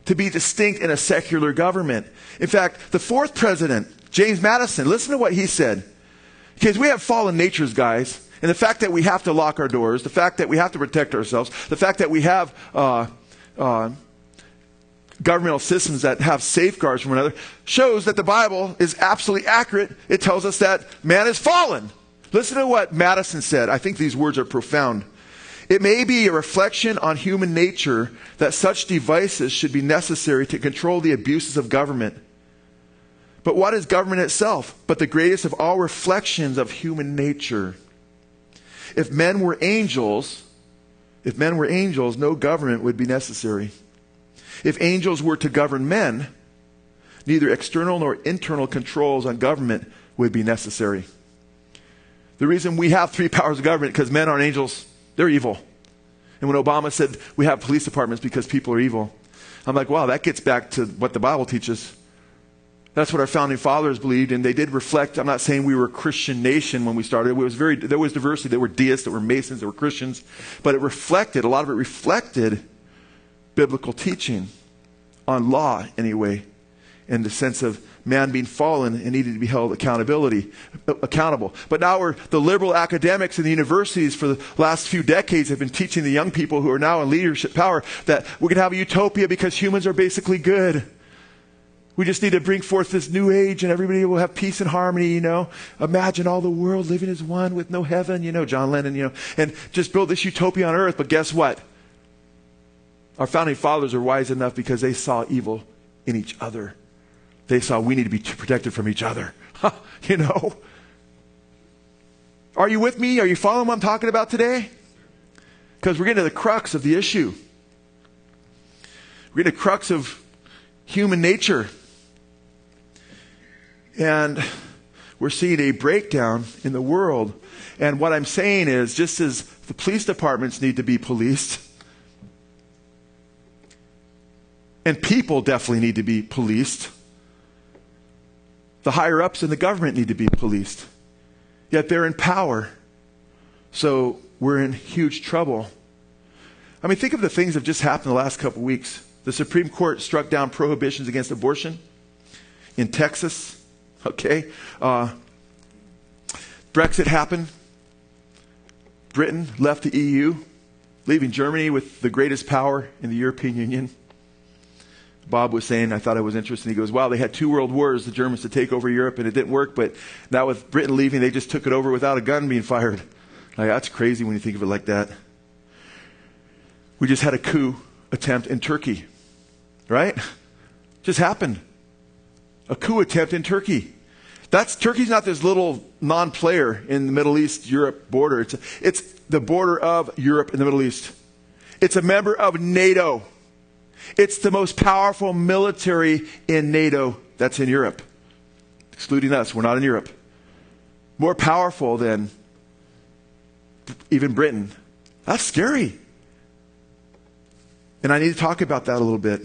to be distinct in a secular government. In fact, the fourth president, James Madison, listen to what he said. Because we have fallen natures, guys. And the fact that we have to lock our doors, the fact that we have to protect ourselves, the fact that we have uh, uh, governmental systems that have safeguards from one another, shows that the Bible is absolutely accurate. It tells us that man is fallen. Listen to what Madison said. I think these words are profound. It may be a reflection on human nature that such devices should be necessary to control the abuses of government. But what is government itself but the greatest of all reflections of human nature? If men were angels, if men were angels, no government would be necessary. If angels were to govern men, neither external nor internal controls on government would be necessary. The reason we have three powers of government is because men aren't angels. They're evil. And when Obama said we have police departments because people are evil, I'm like, wow, that gets back to what the Bible teaches. That's what our founding fathers believed, and they did reflect. I'm not saying we were a Christian nation when we started. It was very, there was diversity. There were deists, there were Masons, there were Christians. But it reflected, a lot of it reflected biblical teaching on law anyway, in the sense of man being fallen and needed to be held accountability, accountable. But now we're, the liberal academics in the universities for the last few decades have been teaching the young people who are now in leadership power that we're going to have a utopia because humans are basically good. We just need to bring forth this new age and everybody will have peace and harmony, you know. Imagine all the world living as one with no heaven, you know, John Lennon, you know, and just build this utopia on earth. But guess what? Our founding fathers are wise enough because they saw evil in each other. They saw we need to be protected from each other. You know? Are you with me? Are you following what I'm talking about today? Because we're getting to the crux of the issue. We're getting to the crux of human nature. And we're seeing a breakdown in the world. And what I'm saying is, just as the police departments need to be policed, and people definitely need to be policed, the higher ups in the government need to be policed. Yet they're in power. So we're in huge trouble. I mean, think of the things that have just happened the last couple of weeks. The Supreme Court struck down prohibitions against abortion in Texas. Okay. Uh, Brexit happened. Britain left the E U, leaving Germany with the greatest power in the European Union. Bob was saying, I thought it was interesting. He goes, wow, they had two world wars, the Germans, to take over Europe, and it didn't work. But now with Britain leaving, they just took it over without a gun being fired. Like, that's crazy when you think of it like that. We just had a coup attempt in Turkey, right? Just happened. A coup attempt in Turkey. That's Turkey's not this little non-player in the Middle East Europe border. It's, it's the border of Europe and the Middle East. It's a member of NATO. It's the most powerful military in NATO that's in Europe. Excluding us. We're not in Europe. More powerful than even Britain. That's scary. And I need to talk about that a little bit.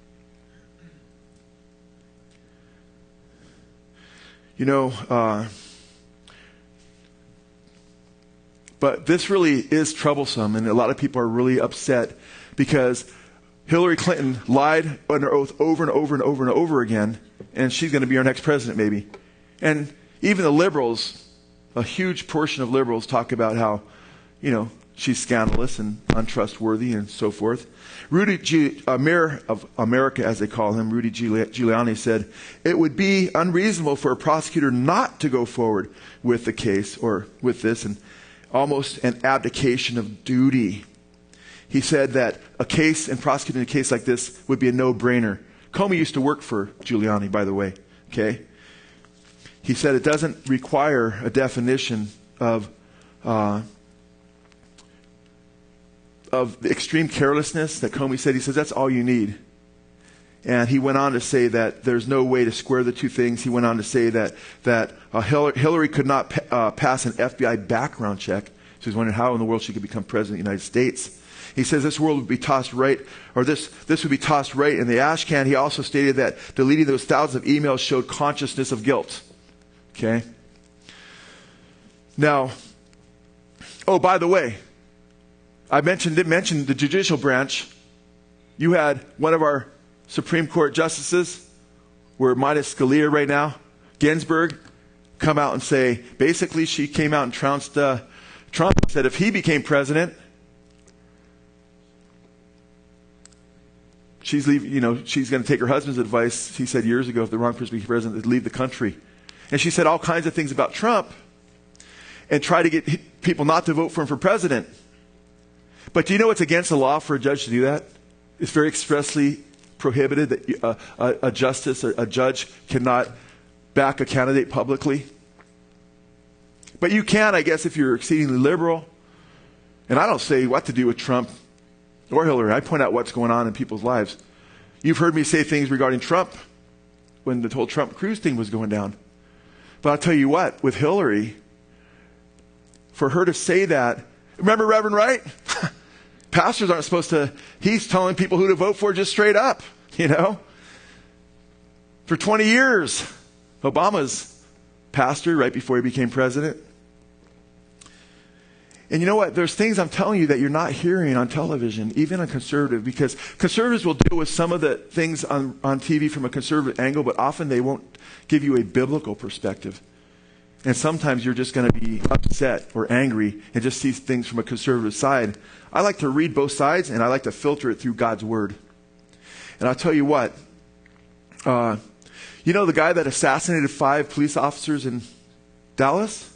You know, uh, but this really is troublesome, and a lot of people are really upset because Hillary Clinton lied under oath over and over and over and over again, and she's going to be our next president maybe. And even the liberals, a huge portion of liberals talk about how, you know, she's scandalous and untrustworthy and so forth. Rudy G- uh, Mayor of America, as they call him, Rudy Giuliani, said, it would be unreasonable for a prosecutor not to go forward with the case or with this, and almost an abdication of duty. He said that a case and prosecuting a case like this would be a no-brainer. Comey used to work for Giuliani, by the way. Okay? He said it doesn't require a definition of uh, of the extreme carelessness that Comey said. He says that's all you need. And he went on to say that there's no way to square the two things. He went on to say that that uh, Hillary, Hillary could not pa- uh, pass an F B I background check. So he's wondering how in the world she could become president of the United States. He says this world would be tossed right, or this, this would be tossed right in the ash can. He also stated that deleting those thousands of emails showed consciousness of guilt. Okay? Now, oh, by the way, I mentioned, didn't mention the judicial branch. You had one of our Supreme Court justices, we're minus Scalia right now, Ginsburg, come out and say, basically she came out and trounced uh, Trump, said if he became president, she's leave, you know, she's going to take her husband's advice. He said years ago, if the wrong person became president, they'd leave the country. And she said all kinds of things about Trump and try to get people not to vote for him for president. But do you know it's against the law for a judge to do that? It's very expressly prohibited that uh, a, a justice or a judge cannot back a candidate publicly. But you can, I guess, if you're exceedingly liberal. And I don't say what to do with Trump or Hillary. I point out what's going on in people's lives. You've heard me say things regarding Trump when the whole Trump Cruz thing was going down. But I'll tell you what, with Hillary, for her to say that, remember Reverend Wright? Pastors aren't supposed to, he's telling people who to vote for just straight up, you know? For twenty years, Obama's pastor right before he became president. And you know what? There's things I'm telling you that you're not hearing on television, even on conservative, because conservatives will deal with some of the things on, on T V from a conservative angle, but often they won't give you a biblical perspective. And sometimes you're just going to be upset or angry and just see things from a conservative side. I like to read both sides, and I like to filter it through God's Word. And I'll tell you what, uh, you know the guy that assassinated five police officers in Dallas?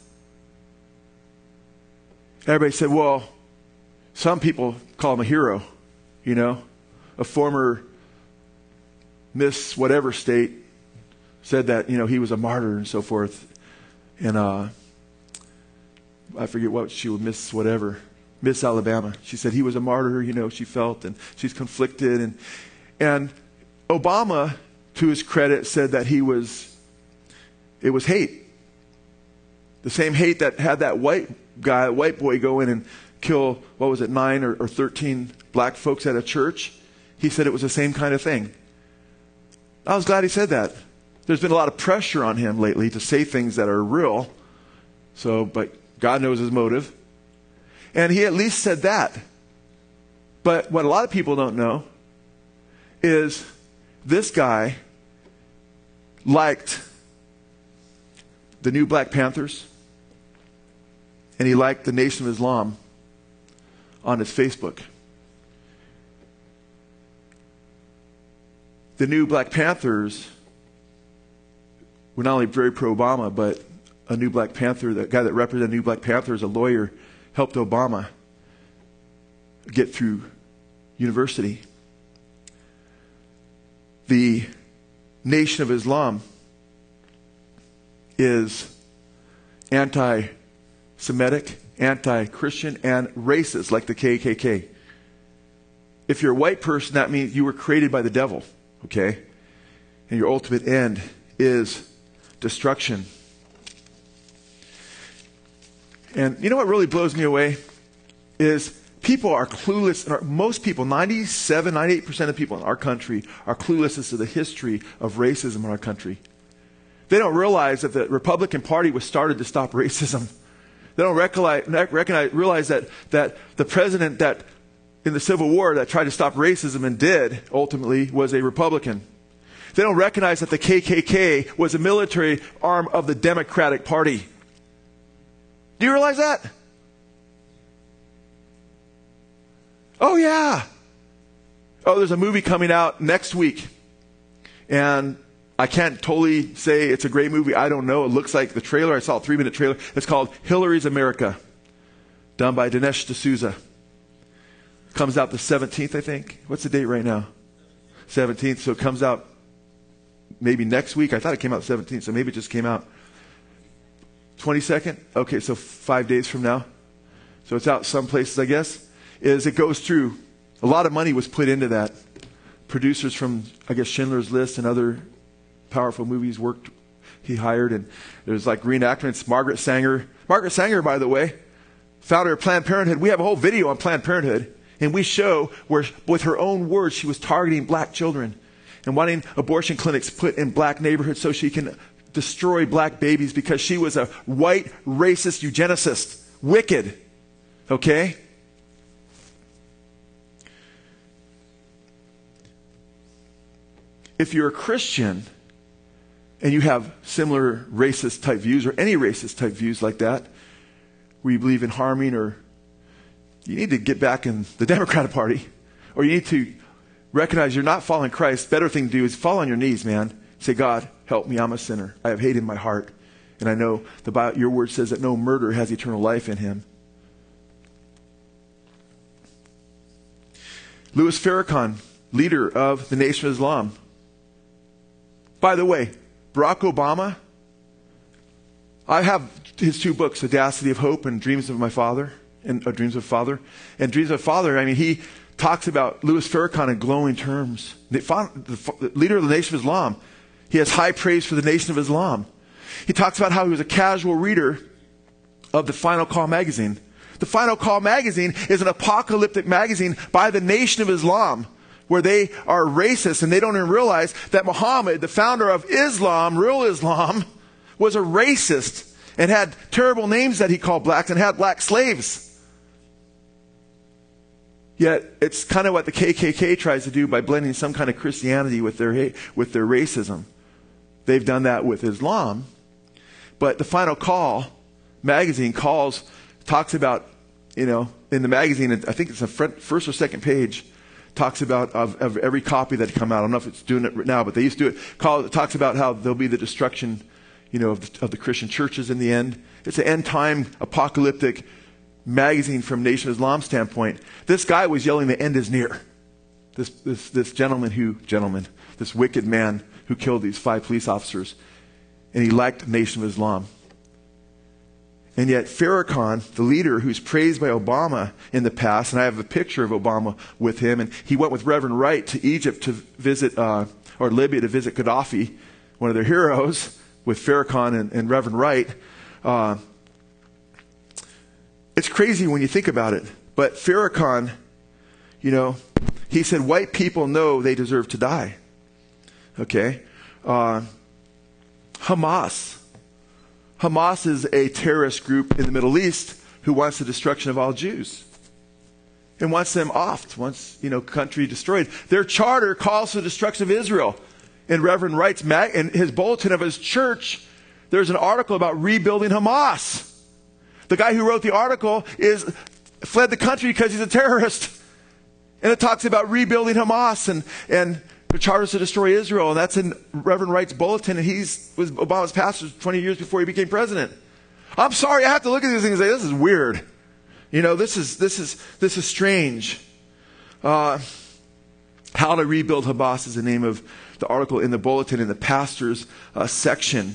Everybody said, well, some people call him a hero, you know. A former Miss whatever state said that, you know, he was a martyr and so forth. And uh, I forget what she was, Miss whatever, Miss Alabama. She said he was a martyr, you know, she felt, and she's conflicted. And, and Obama, to his credit, said that he was, it was hate. The same hate that had that white guy, white boy go in and kill, what was it, nine or, or thirteen black folks at a church. He said it was the same kind of thing. I was glad he said that. There's been a lot of pressure on him lately to say things that are real. So, but God knows his motive. And he at least said that. But what a lot of people don't know is this guy liked the new Black Panthers, and he liked the Nation of Islam on his Facebook. The new Black Panthers were not only very pro-Obama, but a new Black Panther, the guy that represented New Black Panther as a lawyer, helped Obama get through university. The Nation of Islam is anti-Semitic, anti-Christian, and racist, like the K K K. If you're a white person, that means you were created by the devil, okay? And your ultimate end is destruction. And you know what really blows me away is people are clueless. Most people, ninety-seven, ninety-eight percent of people in our country are clueless as to the history of racism in our country. They don't realize that the Republican Party was started to stop racism. They don't recognize, recognize realize that, that the president that in the Civil War that tried to stop racism and did ultimately was a Republican. They don't recognize that the K K K was a military arm of the Democratic Party. Do you realize that? Oh, yeah. Oh, there's a movie coming out next week. And I can't totally say it's a great movie. I don't know. It looks like the trailer. I saw a three-minute trailer. It's called Hillary's America, done by Dinesh D'Souza. Comes out the seventeenth, I think. What's the date right now? seventeenth. So it comes out maybe next week. I thought it came out the seventeenth, so maybe it just came out twenty-second. Okay, so five days from now. So it's out some places, I guess. Is it goes through, a lot of money was put into that. Producers from, I guess, Schindler's List and other powerful movies worked, he hired, and there's like reenactments. Margaret Sanger. Margaret Sanger, by the way, founder of Planned Parenthood. We have a whole video on Planned Parenthood, and we show where, with her own words, she was targeting black children and wanting abortion clinics put in black neighborhoods so she can destroy black babies because she was a white, racist eugenicist. Wicked. Okay? if you're a Christian and you have similar racist type views or any racist type views like that, where you believe in harming, or you need to get back in the Democratic Party, or you need to recognize you're not following Christ. Better thing to do is fall on your knees, man. Say, God, help me. I'm a sinner. I have hate in my heart. And I know the Bible, your word says that no murderer has eternal life in him. Louis Farrakhan, leader of the Nation of Islam. By the way, Barack Obama, I have his two books, Audacity of Hope and Dreams of My Father, and uh, Dreams of Father. And Dreams of Father, I mean, he talks about Louis Farrakhan in glowing terms. The, the leader of the Nation of Islam, he has high praise for the Nation of Islam. He talks about how he was a casual reader of the Final Call magazine. The Final Call magazine is an apocalyptic magazine by the Nation of Islam, where they are racist and they don't even realize that Muhammad, the founder of Islam, real Islam, was a racist and had terrible names that he called blacks and had black slaves. Yet it's kind of what the K K K tries to do by blending some kind of Christianity with their hate, with their racism. They've done that with Islam. But the Final Call magazine calls, talks about, you know, in the magazine, I think it's the first or second page, talks about of, of every copy that come out. I don't know if it's doing it right now, but they used to do it. Call, it talks about how there'll be the destruction, you know, of the, of the Christian churches in the end. It's an end time apocalyptic magazine from Nation of Islam standpoint. This guy was yelling, the end is near. This, this, this gentleman who, gentleman, this wicked man who killed these five police officers. And he liked Nation of Islam. And yet Farrakhan, the leader who's praised by Obama in the past, and I have a picture of Obama with him, and he went with Reverend Wright to Egypt to visit, uh, or Libya to visit Gaddafi, one of their heroes, with Farrakhan and, and Reverend Wright. Uh, it's crazy when you think about it. But Farrakhan, you know, he said white people know they deserve to die. Okay? Uh, Hamas. Hamas is a terrorist group in the Middle East who wants the destruction of all Jews and wants them off, wants, you know, country destroyed. Their charter calls for the destruction of Israel. In Reverend Wright's mag- in his bulletin of his church, there's an article about rebuilding Hamas. The guy who wrote the article is fled the country because he's a terrorist. And it talks about rebuilding Hamas and, and the charters to destroy Israel, and that's in Reverend Wright's bulletin, and he's was Obama's pastor twenty years before he became president. I'm sorry, I have to look at these things and say, this is weird. You know, this is this is this is strange. Uh, How to Rebuild Hamas is the name of the article in the bulletin in the pastors uh, section.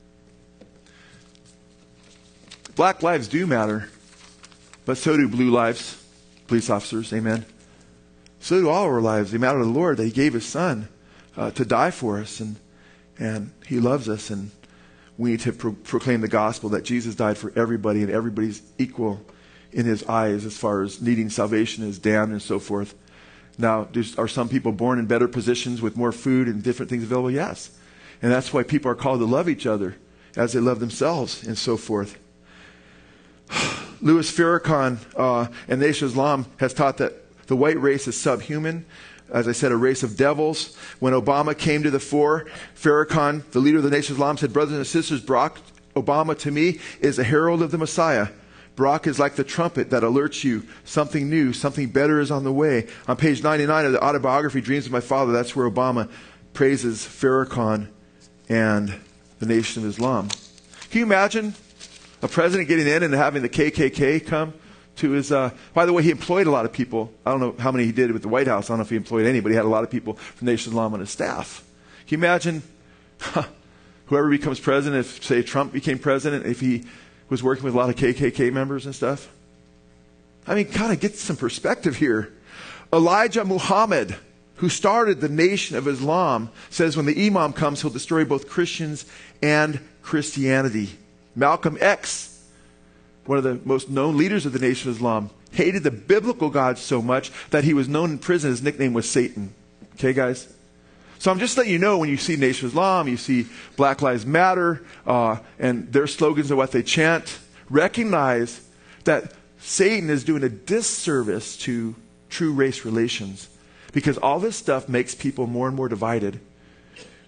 Black lives do matter, but so do blue lives, police officers, amen. So do all of our lives. They matter to the Lord that He gave His Son uh, to die for us, and and He loves us, and we need to pro- proclaim the gospel that Jesus died for everybody, and everybody's equal in His eyes as far as needing salvation is damned and so forth. Now, are some people born in better positions with more food and different things available? Yes. And that's why people are called to love each other as they love themselves and so forth. Louis Farrakhan uh, and the Nation of Islam has taught that the white race is subhuman. As I said, a race of devils. When Obama came to the fore, Farrakhan, the leader of the Nation of Islam, said, brothers and sisters, Barack Obama to me is a herald of the Messiah. Barack is like the trumpet that alerts you something new, something better is on the way. On page ninety-nine of the autobiography, Dreams of My Father, that's where Obama praises Farrakhan and the Nation of Islam. Can you imagine a president getting in and having the K K K come to his... Uh, by the way, he employed a lot of people. I don't know how many he did with the White House. I don't know if he employed any, but he had a lot of people from the Nation of Islam on his staff. Can you imagine huh, whoever becomes president, if, say, Trump became president, if he was working with a lot of K K K members and stuff? I mean, kind of get some perspective here. Elijah Muhammad, who started the Nation of Islam, says when the Imam comes, he'll destroy both Christians and Christianity. Malcolm X, one of the most known leaders of the Nation of Islam, hated the biblical God so much that he was known in prison. His nickname was Satan. Okay, guys? So I'm just letting you know, when you see Nation of Islam, you see Black Lives Matter, uh, and their slogans are what they chant, recognize that Satan is doing a disservice to true race relations, because all this stuff makes people more and more divided.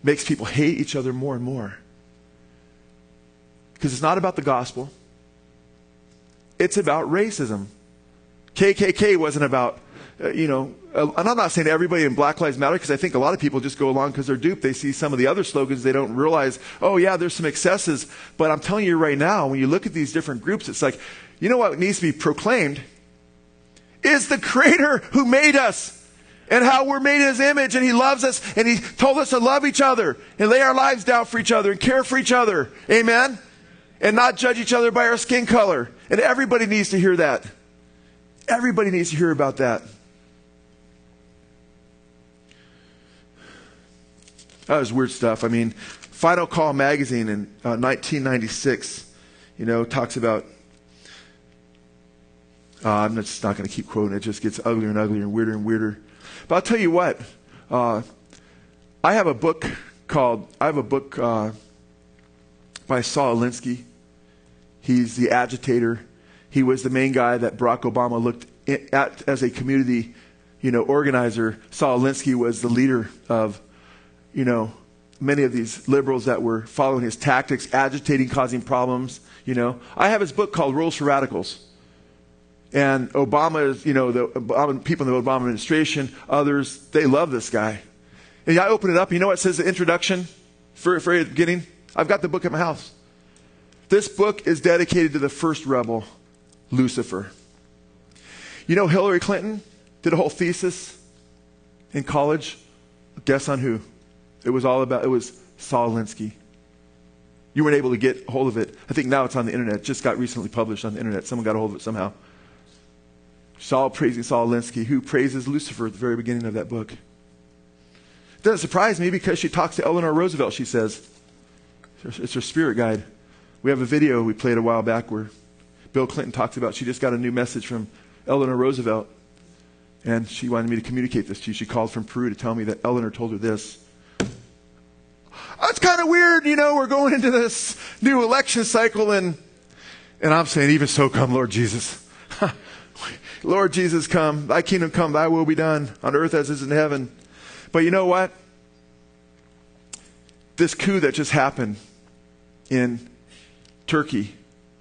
makes people hate each other more and more. Because it's not about the gospel. It's about racism. K K K wasn't about, uh, you know, uh, and I'm not saying everybody in Black Lives Matter, because I think a lot of people just go along because they're duped. They see some of the other slogans, they don't realize, oh yeah, there's some excesses. But I'm telling you right now, when you look at these different groups, it's like, you know what needs to be proclaimed is the Creator who made us. And how we're made in His image, and He loves us, and He told us to love each other, and lay our lives down for each other, and care for each other. Amen? And not judge each other by our skin color. And everybody needs to hear that. Everybody needs to hear about that. That was weird stuff. I mean, Final Call magazine in uh, nineteen ninety-six, you know, talks about, uh, I'm just not going to keep quoting it. It just gets uglier and uglier and weirder and weirder. But I'll tell you what, uh, I have a book called, I have a book uh, by Saul Alinsky. He's the agitator. He was the main guy that Barack Obama looked at as a community, you know, organizer. Saul Alinsky was the leader of, you know, many of these liberals that were following his tactics, agitating, causing problems, you know. I have his book called Rules for Radicals. And Obama, you know, the Obama, people in the Obama administration, others, they love this guy. And I open it up. You know what it says, the introduction for, for the beginning? I've got the book at my house. This book is dedicated to the first rebel, Lucifer. You know, Hillary Clinton did a whole thesis in college. Guess on who? It was all about, it was Saul Alinsky. You weren't able to get hold of it. I think now it's on the internet. It just got recently published on the internet. Someone got a hold of it somehow. Saul praising Saul Alinsky, who praises Lucifer at the very beginning of that book. It doesn't surprise me because she talks to Eleanor Roosevelt, she says. It's her spirit guide. We have a video we played a while back where Bill Clinton talks about, she just got a new message from Eleanor Roosevelt. And she wanted me to communicate this to you. She called from Peru to tell me that Eleanor told her this. That's kind of weird, you know, we're going into this new election cycle, and and I'm saying, even so come, Lord Jesus. Lord Jesus, come. Thy kingdom come. Thy will be done on earth as is in heaven. But you know what? This coup that just happened in Turkey.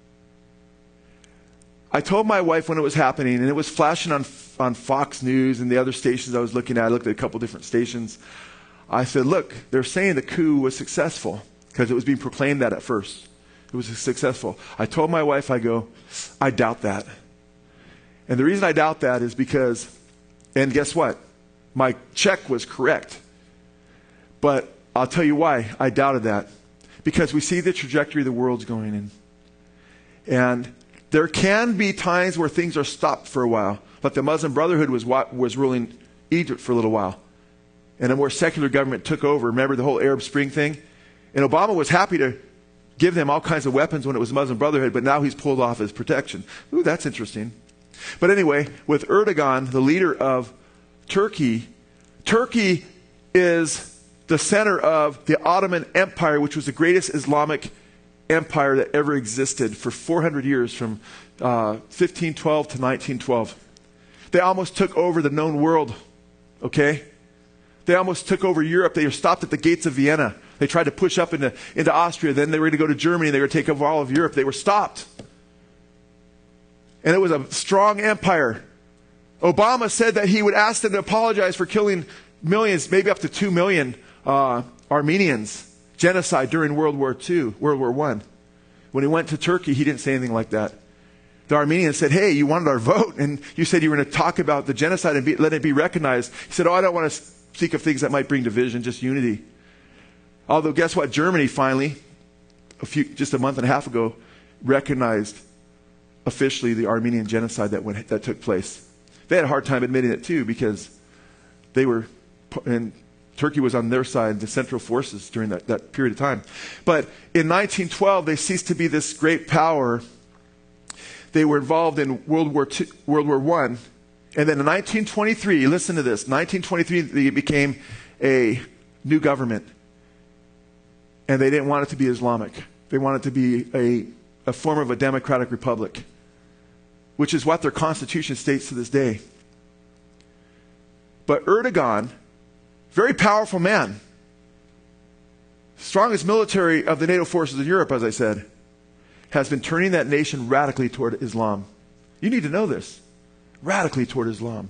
I told my wife when it was happening, and it was flashing on, on Fox News and the other stations I was looking at. I looked at a couple different stations. I said, look, they're saying the coup was successful because it was being proclaimed that at first. It was successful. I told my wife, I go, I doubt that. And the reason I doubt that is because, and guess what? My check was correct. But I'll tell you why I doubted that. Because we see the trajectory the world's going in. And there can be times where things are stopped for a while. Like the Muslim Brotherhood was was ruling Egypt for a little while. And a more secular government took over. Remember the whole Arab Spring thing? And Obama was happy to give them all kinds of weapons when it was Muslim Brotherhood, but now he's pulled off his protection. Ooh, that's interesting. But anyway, with Erdogan, the leader of Turkey, Turkey is the center of the Ottoman Empire, which was the greatest Islamic empire that ever existed for four hundred years, from uh, fifteen twelve to nineteen twelve. They almost took over the known world, okay? They almost took over Europe. They were stopped at the gates of Vienna. They tried to push up into, into Austria. Then they were going to go to Germany. They were going to take over all of Europe. They were stopped. And it was a strong empire. Obama said that he would ask them to apologize for killing millions, maybe up to two million uh, Armenians. Genocide during World War Two, World War One. When he went to Turkey, he didn't say anything like that. The Armenians said, hey, you wanted our vote, and you said you were going to talk about the genocide and be, let it be recognized. He said, oh, I don't want to speak of things that might bring division, just unity. Although, guess what? Germany finally, a few, just a month and a half ago, recognized officially the Armenian genocide that went, that took place. They had a hard time admitting it too, because they were, and Turkey was on their side, the Central Forces during that, that period of time. But in nineteen twelve, they ceased to be this great power. They were involved in World War Two, World War One, and then in nineteen twenty-three, listen to this, nineteen twenty-three, they became a new government. And they didn't want it to be Islamic. They wanted it to be a, a form of a democratic republic, which is what their constitution states to this day. But Erdogan, very powerful man, strongest military of the NATO forces in Europe, as I said, has been turning that nation radically toward Islam. You need to know this. Radically toward Islam.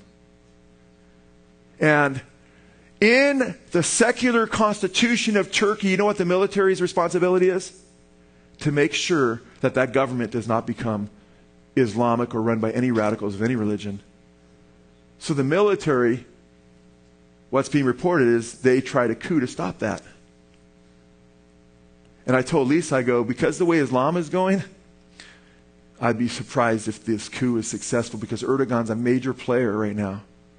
And in the secular constitution of Turkey, you know what the military's responsibility is? To make sure that that government does not become Islamic or run by any radicals of any religion. So the military, what's being reported is they tried a coup to stop that. And I told Lisa, I go, because the way Islam is going, I'd be surprised if this coup is successful because Erdogan's a major player right now.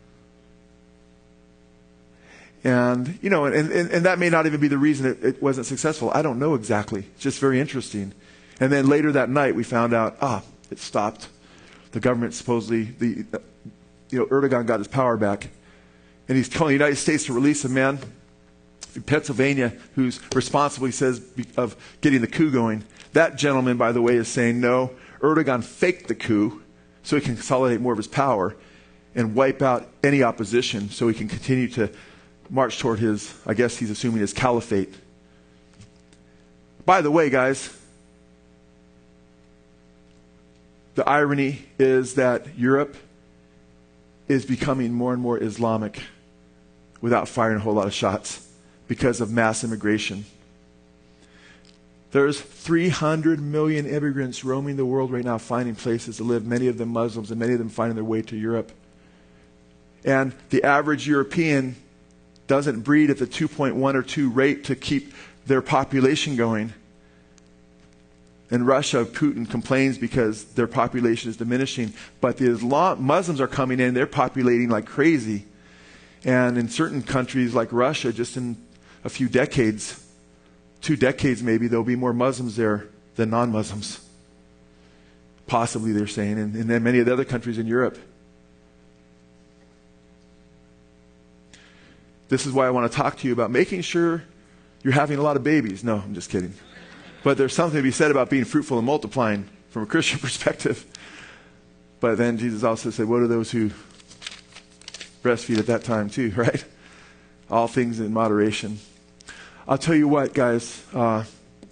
And, you know, and, and, and that may not even be the reason it, it wasn't successful. I don't know exactly. It's just very interesting. And then later that night, we found out, ah, it stopped. The government supposedly, the, uh, you know, Erdogan got his power back. And he's telling the United States to release a man in Pennsylvania who's responsible, he says, of getting the coup going. That gentleman, by the way, is saying, no, Erdogan faked the coup so he can consolidate more of his power and wipe out any opposition so he can continue to march toward his, I guess he's assuming, his caliphate. By the way, guys, the irony is that Europe is becoming more and more Islamic without firing a whole lot of shots because of mass immigration. There's three hundred million immigrants roaming the world right now, finding places to live, many of them Muslims, and many of them finding their way to Europe. And the average European doesn't breed at the two point one or two rate to keep their population going. In Russia, Putin complains because their population is diminishing. But the Islam, Muslims are coming in, they're populating like crazy. And in certain countries like Russia, just in a few decades, two decades maybe, there'll be more Muslims there than non-Muslims. Possibly, they're saying. And, and then many of the other countries in Europe. This is why I want to talk to you about making sure you're having a lot of babies. No, I'm just kidding. But there's something to be said about being fruitful and multiplying from a Christian perspective. But then Jesus also said, what are those who breastfeed at that time too, right? All things in moderation. I'll tell you what, guys. Uh,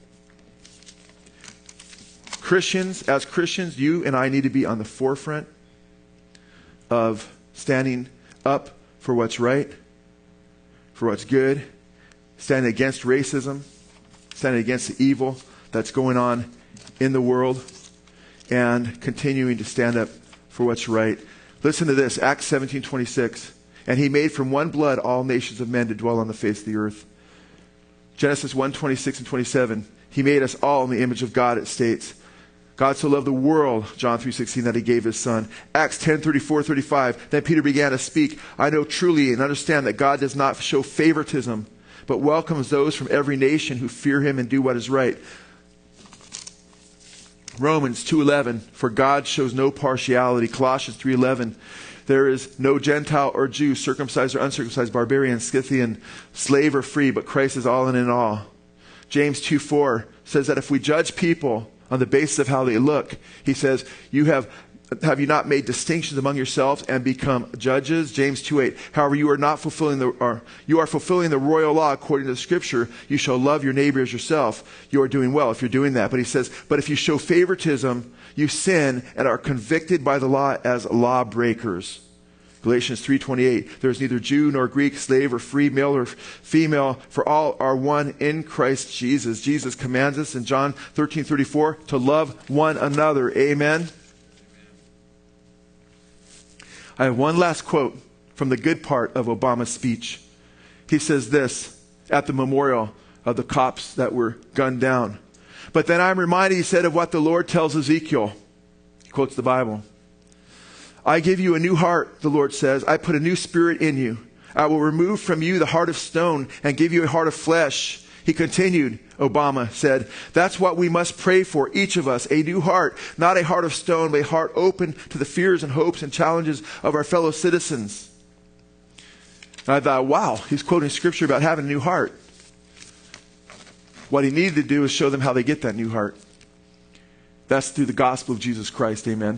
Christians, as Christians, you and I need to be on the forefront of standing up for what's right, for what's good, standing against racism, standing against the evil that's going on in the world, and continuing to stand up for what's right. Listen to this, Acts seventeen twenty-six. And he made from one blood all nations of men to dwell on the face of the earth. Genesis one twenty-six and twenty-seven. He made us all in the image of God, it states. God so loved the world, John three sixteen, that he gave his son. Acts ten thirty-four thirty-five. Then Peter began to speak. I know truly and understand that God does not show favoritism, but welcomes those from every nation who fear him and do what is right. Romans two eleven. For God shows no partiality. Colossians three eleven. There is no Gentile or Jew, circumcised or uncircumcised, barbarian, Scythian, slave or free, but Christ is all and in all. James two four says that if we judge people on the basis of how they look, he says, you have have you not made distinctions among yourselves and become judges? James two eight. However, you are not fulfilling the or you are fulfilling the royal law according to the scripture. You shall love your neighbor as yourself. You are doing well if you're doing that. But he says, but if you show favoritism, you sin and are convicted by the law as lawbreakers. Galatians three twenty-eight. There is neither Jew nor Greek, slave or free, male or female, for all are one in Christ Jesus. Jesus commands us in John thirteen thirty-four to love one another. Amen. I have one last quote from the good part of Obama's speech. He says this at the memorial of the cops that were gunned down. But then I'm reminded, he said, of what the Lord tells Ezekiel. He quotes the Bible. I give you a new heart, the Lord says. I put a new spirit in you. I will remove from you the heart of stone and give you a heart of flesh. He continued, Obama said, that's what we must pray for, each of us, a new heart, not a heart of stone, but a heart open to the fears and hopes and challenges of our fellow citizens. And I thought, wow, he's quoting scripture about having a new heart. What he needed to do is show them how they get that new heart. That's through the gospel of Jesus Christ, amen.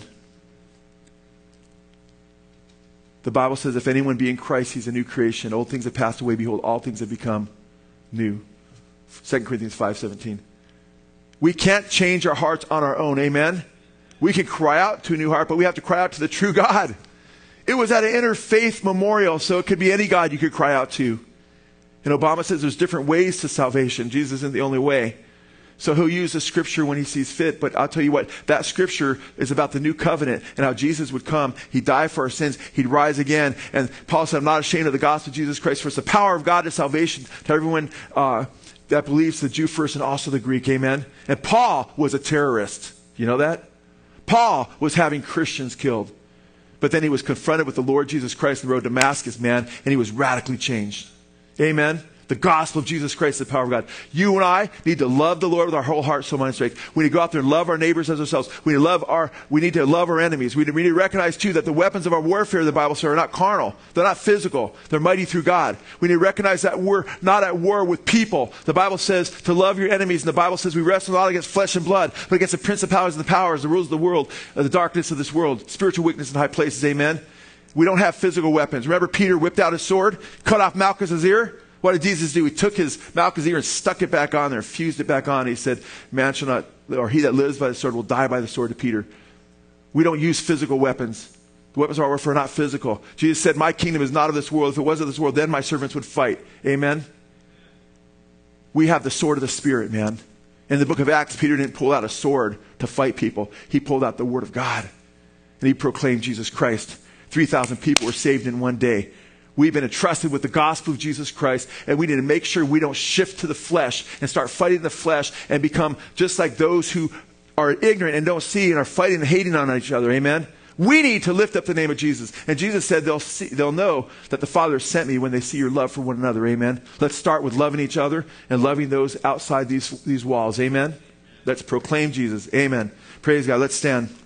The Bible says, if anyone be in Christ, he's a new creation. Old things have passed away, behold, all things have become new. Second Corinthians five seventeen. We can't change our hearts on our own. Amen. We can cry out to a new heart, but we have to cry out to the true God. It was at an interfaith memorial, so it could be any God you could cry out to. And Obama says there's different ways to salvation. Jesus isn't the only way. So he'll use the scripture when he sees fit. But I'll tell you what, that scripture is about the new covenant and how Jesus would come. He'd die for our sins. He'd rise again. And Paul said, I'm not ashamed of the gospel of Jesus Christ, for it's the power of God to salvation to everyone uh, that believes, the Jew first and also the Greek. Amen. And Paul was a terrorist. You know that? Paul was having Christians killed. But then he was confronted with the Lord Jesus Christ on the road to Damascus, man, and he was radically changed. Amen. The gospel of Jesus Christ, the power of God. You and I need to love the Lord with our whole heart, soul, mind, and strength. We need to go out there and love our neighbors as ourselves. We need to love our, we need to love our enemies. We need, we need to recognize too that the weapons of our warfare, the Bible says, are not carnal. They're not physical. They're mighty through God. We need to recognize that we're not at war with people. The Bible says to love your enemies, and the Bible says we wrestle not against flesh and blood, but against the principalities and the powers, the rules of the world, uh, the darkness of this world, spiritual weakness in high places. Amen. We don't have physical weapons. Remember, Peter whipped out his sword, cut off Malchus's ear. What did Jesus do? He took his Malchus' ear and stuck it back on there, fused it back on. He said, man shall not, or he that lives by the sword will die by the sword, to Peter. We don't use physical weapons. The weapons of our warfare are not physical. Jesus said, my kingdom is not of this world. If it was of this world, then my servants would fight. Amen? We have the sword of the Spirit, man. In the book of Acts, Peter didn't pull out a sword to fight people. He pulled out the word of God. And he proclaimed Jesus Christ. three thousand people were saved in one day. We've been entrusted with the gospel of Jesus Christ, and we need to make sure we don't shift to the flesh and start fighting the flesh and become just like those who are ignorant and don't see and are fighting and hating on each other. Amen? We need to lift up the name of Jesus. And Jesus said they'll see, they'll know that the Father sent me when they see your love for one another. Amen? Let's start with loving each other and loving those outside these, these walls. Amen? Let's proclaim Jesus. Amen. Praise God. Let's stand.